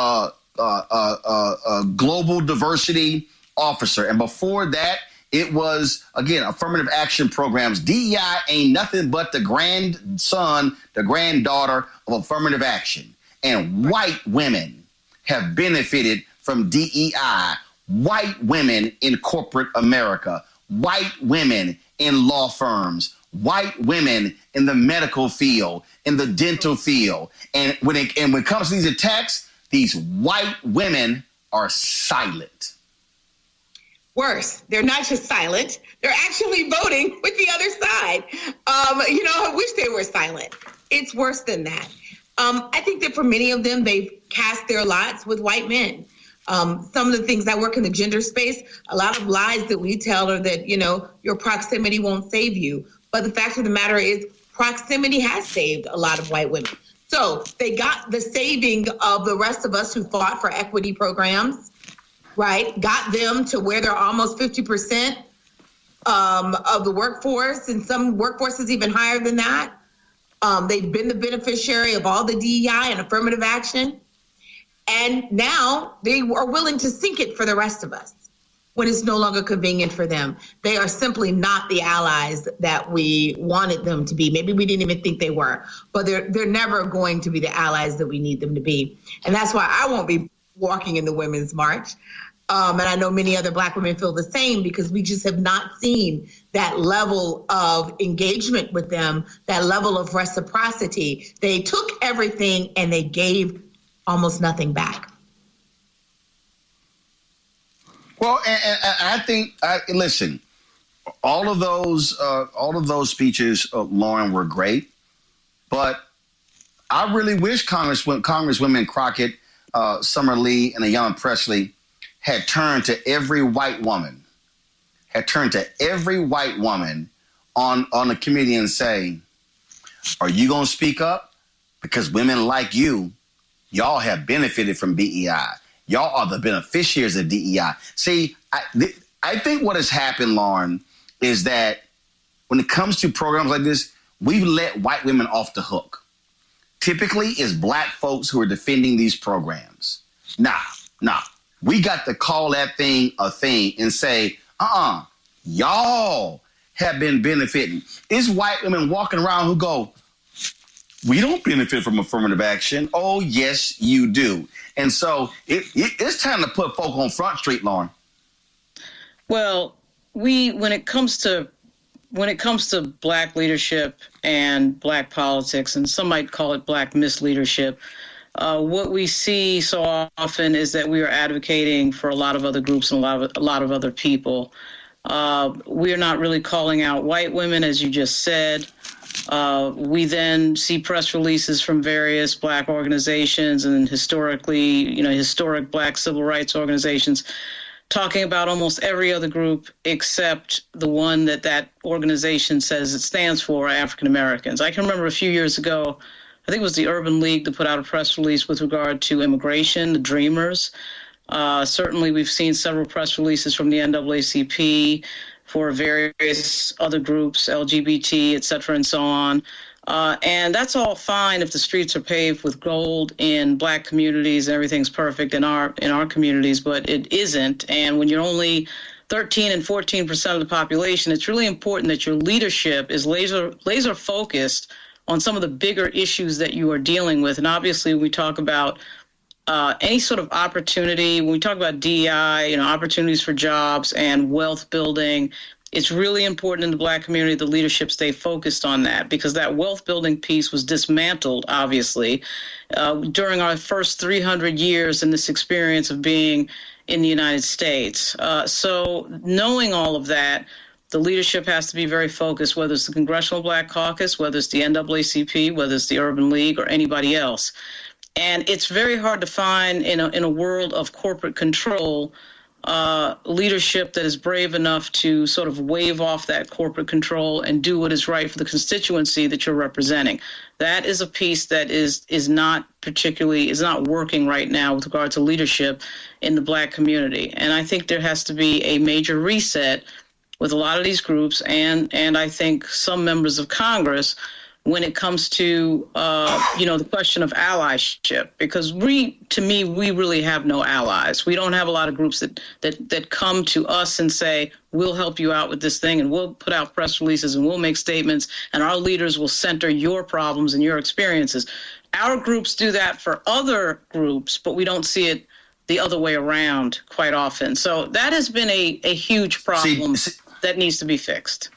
global diversity officer. And before that, it was, again, affirmative action programs. DEI ain't nothing but the grandson, the granddaughter of affirmative action. And white women have benefited from DEI. White women in corporate America. White women in law firms. White women in the medical field, in the dental field. And when it comes to these attacks, these white women are silent. Worse, they're not just silent, they're actually voting with the other side. I wish they were silent. It's worse than that. I think that for many of them, they've cast their lots with white men. Some of the things that work in the gender space, a lot of lies that we tell are that, your proximity won't save you. But the fact of the matter is proximity has saved a lot of white women. So they got the saving of the rest of us who fought for equity programs, right? Got them to where they're almost 50% of the workforce, and some workforces even higher than that. They've been the beneficiary of all the DEI and affirmative action. And now they are willing to sink it for the rest of us when it's no longer convenient for them. They are simply not the allies that we wanted them to be. Maybe we didn't even think they were, but they're never going to be the allies that we need them to be. And that's why I won't be walking in the Women's March. And I know many other Black women feel the same because we just have not seen that level of engagement with them, that level of reciprocity. They took everything and they gave almost nothing back. Well, and I think, listen, all of those speeches, Lauren, were great, but I really wish Congresswomen Crockett, Summer Lee, and Ayanna Pressley had turned to every white woman on the committee and say, are you going to speak up? Because women like you, y'all have benefited from DEI. Y'all are the beneficiaries of DEI. See, I think what has happened, Lauren, is that when it comes to programs like this, we've let white women off the hook. Typically, it's black folks who are defending these programs. Nah. We got to call that thing a thing and say, y'all have been benefiting. It's white women walking around who go, we don't benefit from affirmative action. Oh, yes, you do. And so it's time to put folk on Front Street, Lauren. Well, when it comes to black leadership and black politics, and some might call it black misleadership, what we see so often is that we are advocating for a lot of other groups and a lot of other people. We are not really calling out white women, as you just said. We then see press releases from various black organizations and historic black civil rights organizations talking about almost every other group except the one that organization says it stands for, African Americans. I can remember a few years ago, I think it was the Urban League that put out a press release with regard to immigration, the Dreamers. Certainly, we've seen several press releases from the NAACP for various other groups, LGBT, et cetera, and so on. And that's all fine if the streets are paved with gold in black communities and everything's perfect in our communities, but it isn't. And when you're only 13 and 14% of the population, it's really important that your leadership is laser focused on some of the bigger issues that you are dealing with. And obviously, we talk about any sort of opportunity, when we talk about DEI, opportunities for jobs and wealth building, it's really important in the black community the leadership stay focused on that, because that wealth building piece was dismantled, obviously, during our first 300 years in this experience of being in the United States. So knowing all of that, the leadership has to be very focused, whether it's the Congressional Black Caucus, whether it's the NAACP, whether it's the Urban League, or anybody else. And it's very hard to find in a world of corporate control leadership that is brave enough to sort of wave off that corporate control and do what is right for the constituency that you're representing. That is a piece that is not working right now with regard to leadership in the black community. And I think there has to be a major reset with a lot of these groups and I think some members of Congress when it comes to, the question of allyship, because we really have no allies. We don't have a lot of groups that come to us and say, we'll help you out with this thing, and we'll put out press releases and we'll make statements, and our leaders will center your problems and your experiences. Our groups do that for other groups, but we don't see it the other way around quite often. So that has been a huge problem that needs to be fixed.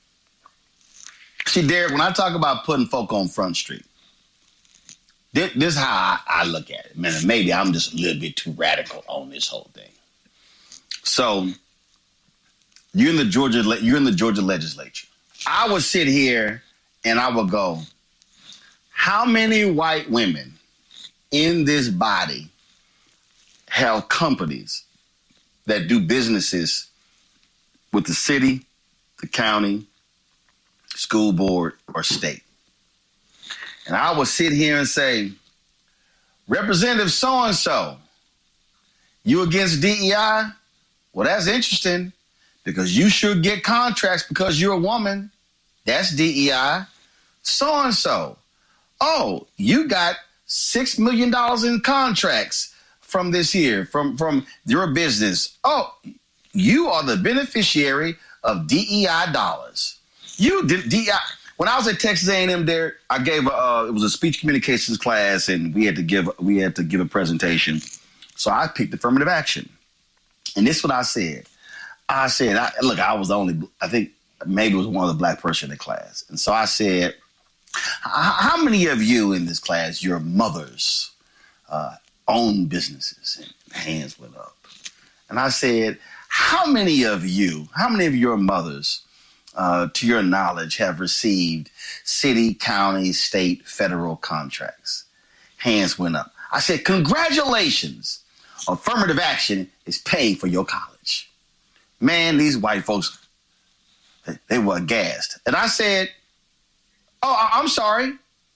See, Derek, when I talk about putting folk on Front Street, this is how I look at it. Man, maybe I'm just a little bit too radical on this whole thing. So you're in the Georgia legislature. I would sit here and I would go, how many white women in this body have companies that do businesses with the city, the county, school board, or state? And I would sit here and say, Representative so-and-so, you against DEI? Well, that's interesting because you should get contracts because you're a woman. That's DEI. So-and-so, oh, you got $6 million in contracts from this year, from your business. Oh, you are the beneficiary of DEI dollars. You did DEI. When I was at Texas A&M, there, I gave it was a speech communications class, and we had to give a presentation. So I picked affirmative action, and this is what I said. I was the only, I think maybe it was one of the black person in the class, and so I said, how many of you in this class, your mothers, own businesses? And hands went up, and I said, how many of your mothers, to your knowledge, have received city, county, state, federal contracts? Hands went up. I said, congratulations. Affirmative action is paying for your college. Man, these white folks, they were aghast. And I said, oh, I'm sorry.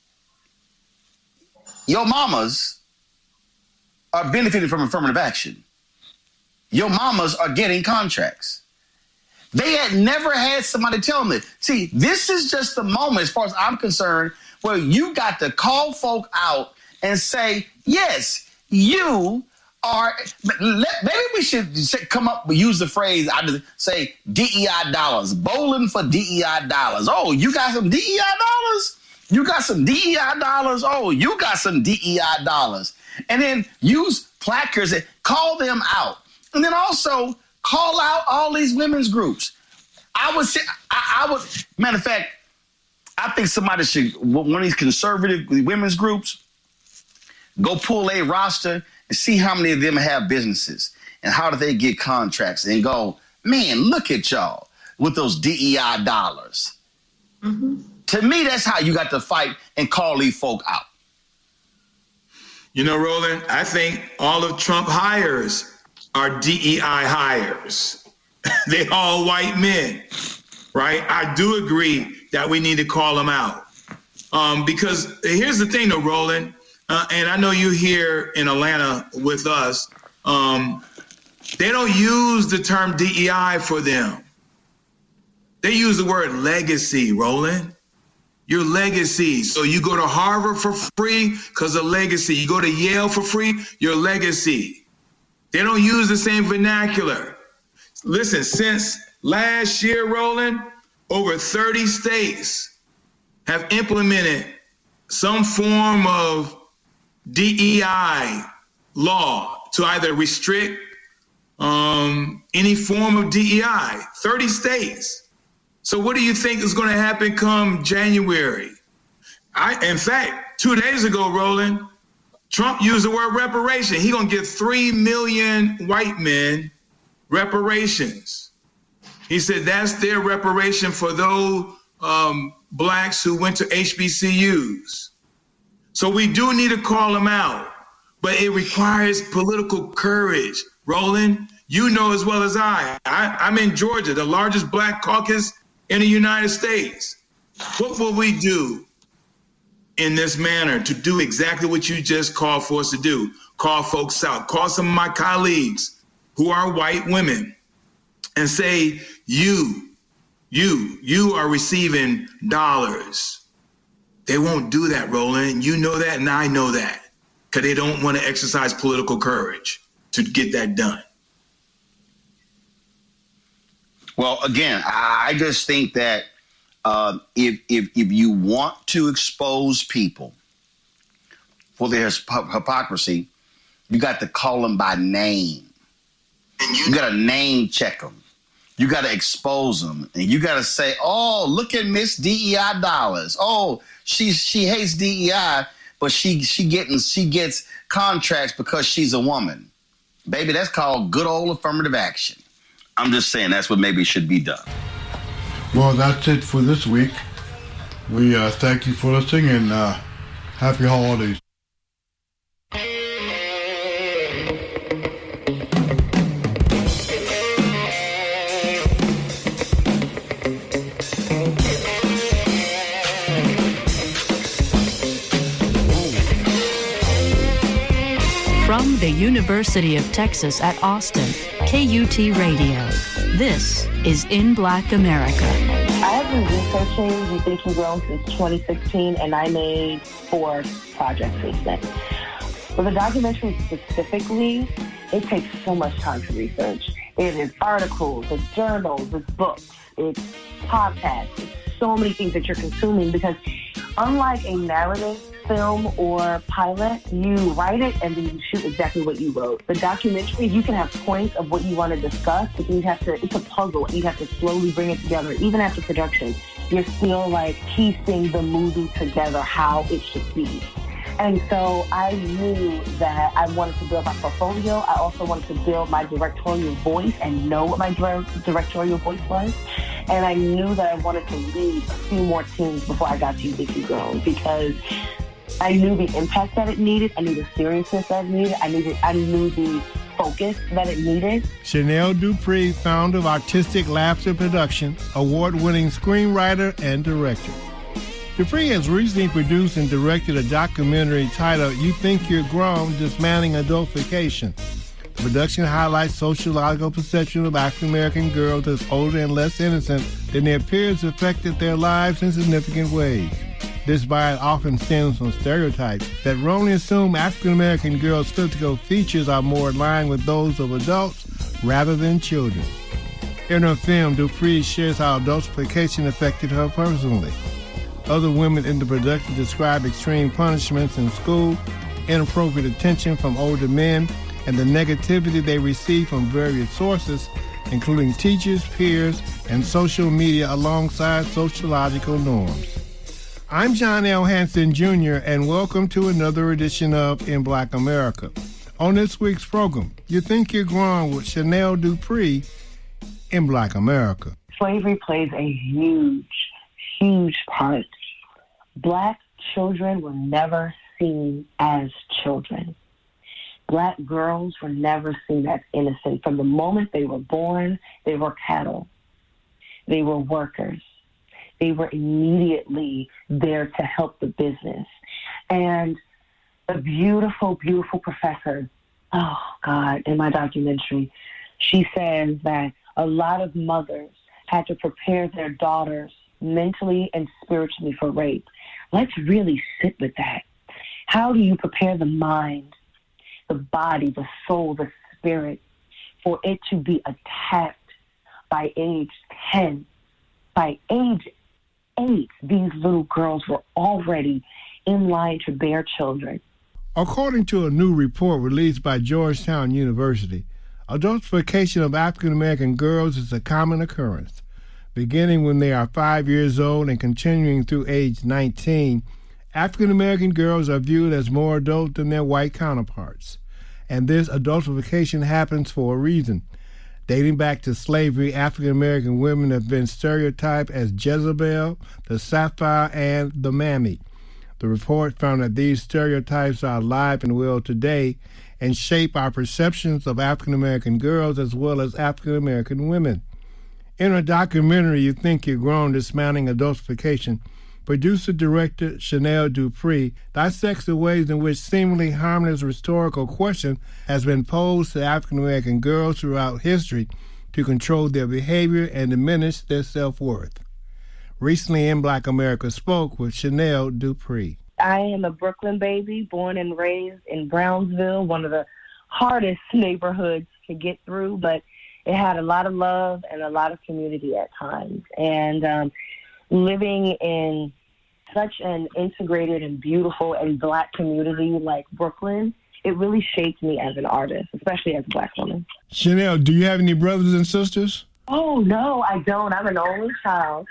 Your mamas are benefiting from affirmative action. Your mamas are getting contracts. They had never had somebody tell them this. See, this is just the moment, as far as I'm concerned, where you got to call folk out and say, yes, you are. Maybe we should come up and use the phrase, I just say DEI dollars, bowling for DEI dollars. Oh, you got some DEI dollars? You got some DEI dollars? Oh, you got some DEI dollars. And then use placards and call them out. And then also call out all these women's groups. I would, matter of fact, I think somebody should, one of these conservative women's groups, go pull a roster and see how many of them have businesses and how do they get contracts and go, man, look at y'all with those DEI dollars. Mm-hmm. To me, that's how you got to fight and call these folk out. You know, Roland, I think all of Trump hires are DEI hires. They're all white men, right? I do agree that we need to call them out. Because here's the thing, though, Roland, and I know you here in Atlanta with us, they don't use the term DEI for them. They use the word legacy, Roland. Your legacy. So you go to Harvard for free because of legacy. You go to Yale for free, your legacy. They don't use the same vernacular. Listen, since last year, Roland, over 30 states have implemented some form of DEI law to either restrict any form of DEI. 30 states. So what do you think is going to happen come January? In fact, 2 days ago, Roland, Trump used the word reparation. He's going to give 3 million white men reparations. He said that's their reparation for those blacks who went to HBCUs. So we do need to call them out, but it requires political courage. Roland, you know as well as I'm in Georgia, the largest black caucus in the United States. What will we do in this manner to do exactly what you just called for us to do? Call folks out, call some of my colleagues who are white women and say, you are receiving dollars. They won't do that, Roland. You know that and I know that because they don't want to exercise political courage to get that done. Well, again, I just think that if you want to expose people for their hypocrisy, you got to call them by name. You got to name check them. You got to expose them, and you got to say, "Oh, look at Miss DEI dollars. Oh, she hates DEI, but she gets contracts because she's a woman." Baby, that's called good old affirmative action. I'm just saying that's what maybe should be done. Well, that's it for this week. We thank you for listening and happy holidays. From the University of Texas at Austin, KUT Radio. This is In Black America. I have been researching You Think You Grown since 2016, and I made 4 projects since then. For the documentary specifically, it takes so much time to research. It is articles, it's journals, it's books, it's podcasts, it's so many things that you're consuming because unlike a narrative film or pilot, you write it and then you shoot exactly what you wrote. The documentary, you can have points of what you want to discuss, but you have to, it's a puzzle and you have to slowly bring it together. Even after production, you're still like piecing the movie together how it should be. And so I knew that I wanted to build my portfolio. I also wanted to build my directorial voice and know what my directorial voice was. And I knew that I wanted to lead a few more teams before I got to You Think You've Grown, because I knew the impact that it needed. I knew the seriousness that it needed. I knew the focus that it needed. Chanel Dupree, founder of Artistic Laughter Production, award-winning screenwriter and director. Dupree has recently produced and directed a documentary titled You Think You're Grown, Dismantling Adultification. The production highlights sociological perception of African-American girls as older and less innocent than their peers affected their lives in significant ways. This bias often stems from stereotypes that wrongly assume African-American girls' physical features are more in line with those of adults rather than children. In her film, Dupree shares how adultification affected her personally. Other women in the production describe extreme punishments in school, inappropriate attention from older men, and the negativity they receive from various sources, including teachers, peers, and social media alongside sociological norms. I'm John L. Hanson, Jr., and welcome to another edition of In Black America. On this week's program, You Think You're Grown with Chanel Dupree in Black America. Slavery plays a huge part. Black children were never seen as children. Black girls were never seen as innocent. From the moment they were born, they were cattle. They were workers. They were immediately there to help the business. And a beautiful, beautiful professor, oh God, in my documentary, she says that a lot of mothers had to prepare their daughters mentally and spiritually for rape. Let's really sit with that. How do you prepare the mind, the body, the soul, the spirit for it to be attacked by age 10? By age 8, these little girls were already in line to bear children. According to a new report released by Georgetown University, adultification of African American girls is a common occurrence. Beginning when they are 5 years old and continuing through age 19, African American girls are viewed as more adult than their white counterparts. And this adultification happens for a reason. Dating back to slavery, African American women have been stereotyped as Jezebel, the Sapphire, and the Mammy. The report found that these stereotypes are alive and well today and shape our perceptions of African American girls as well as African American women. In her documentary, You Think You're Grown, Dismantling Adultification, producer-director Chanel Dupree dissects the ways in which seemingly harmless rhetorical question has been posed to African-American girls throughout history to control their behavior and diminish their self-worth. Recently, In Black America spoke with Chanel Dupree. I am a Brooklyn baby, born and raised in Brownsville, one of the hardest neighborhoods to get through, but it had a lot of love and a lot of community at times. And living in such an integrated and beautiful and Black community like Brooklyn, it really shaped me as an artist, especially as a Black woman. Chanel, do you have any brothers and sisters? Oh, no, I don't. I'm an only child.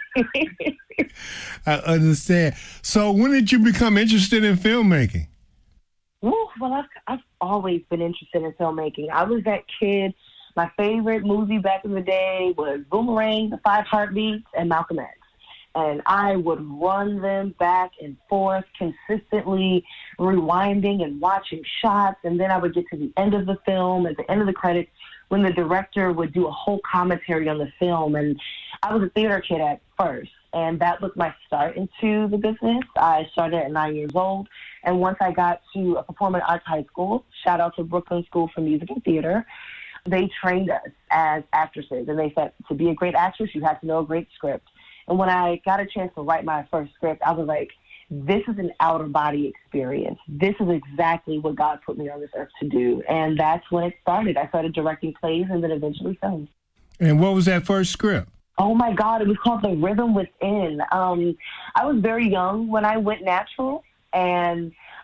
I understand. So when did you become interested in filmmaking? Ooh, well, I've always been interested in filmmaking. I was that kid. My favorite movie back in the day was Boomerang, The 5 Heartbeats, and Malcolm X. And I would run them back and forth, consistently rewinding and watching shots. And then I would get to the end of the film, at the end of the credits, when the director would do a whole commentary on the film. And I was a theater kid at first, and that was my start into the business. I started at 9 years old. And once I got to a performing arts high school, shout out to Brooklyn School for Music and Theater, they trained us as actresses. And they said, to be a great actress, you have to know a great script. And when I got a chance to write my first script, I was like, this is an out-of-body experience. This is exactly what God put me on this earth to do. And that's when it started. I started directing plays and then eventually films. And what was that first script? Oh, my God. It was called The Rhythm Within. I was very young when I went natural, and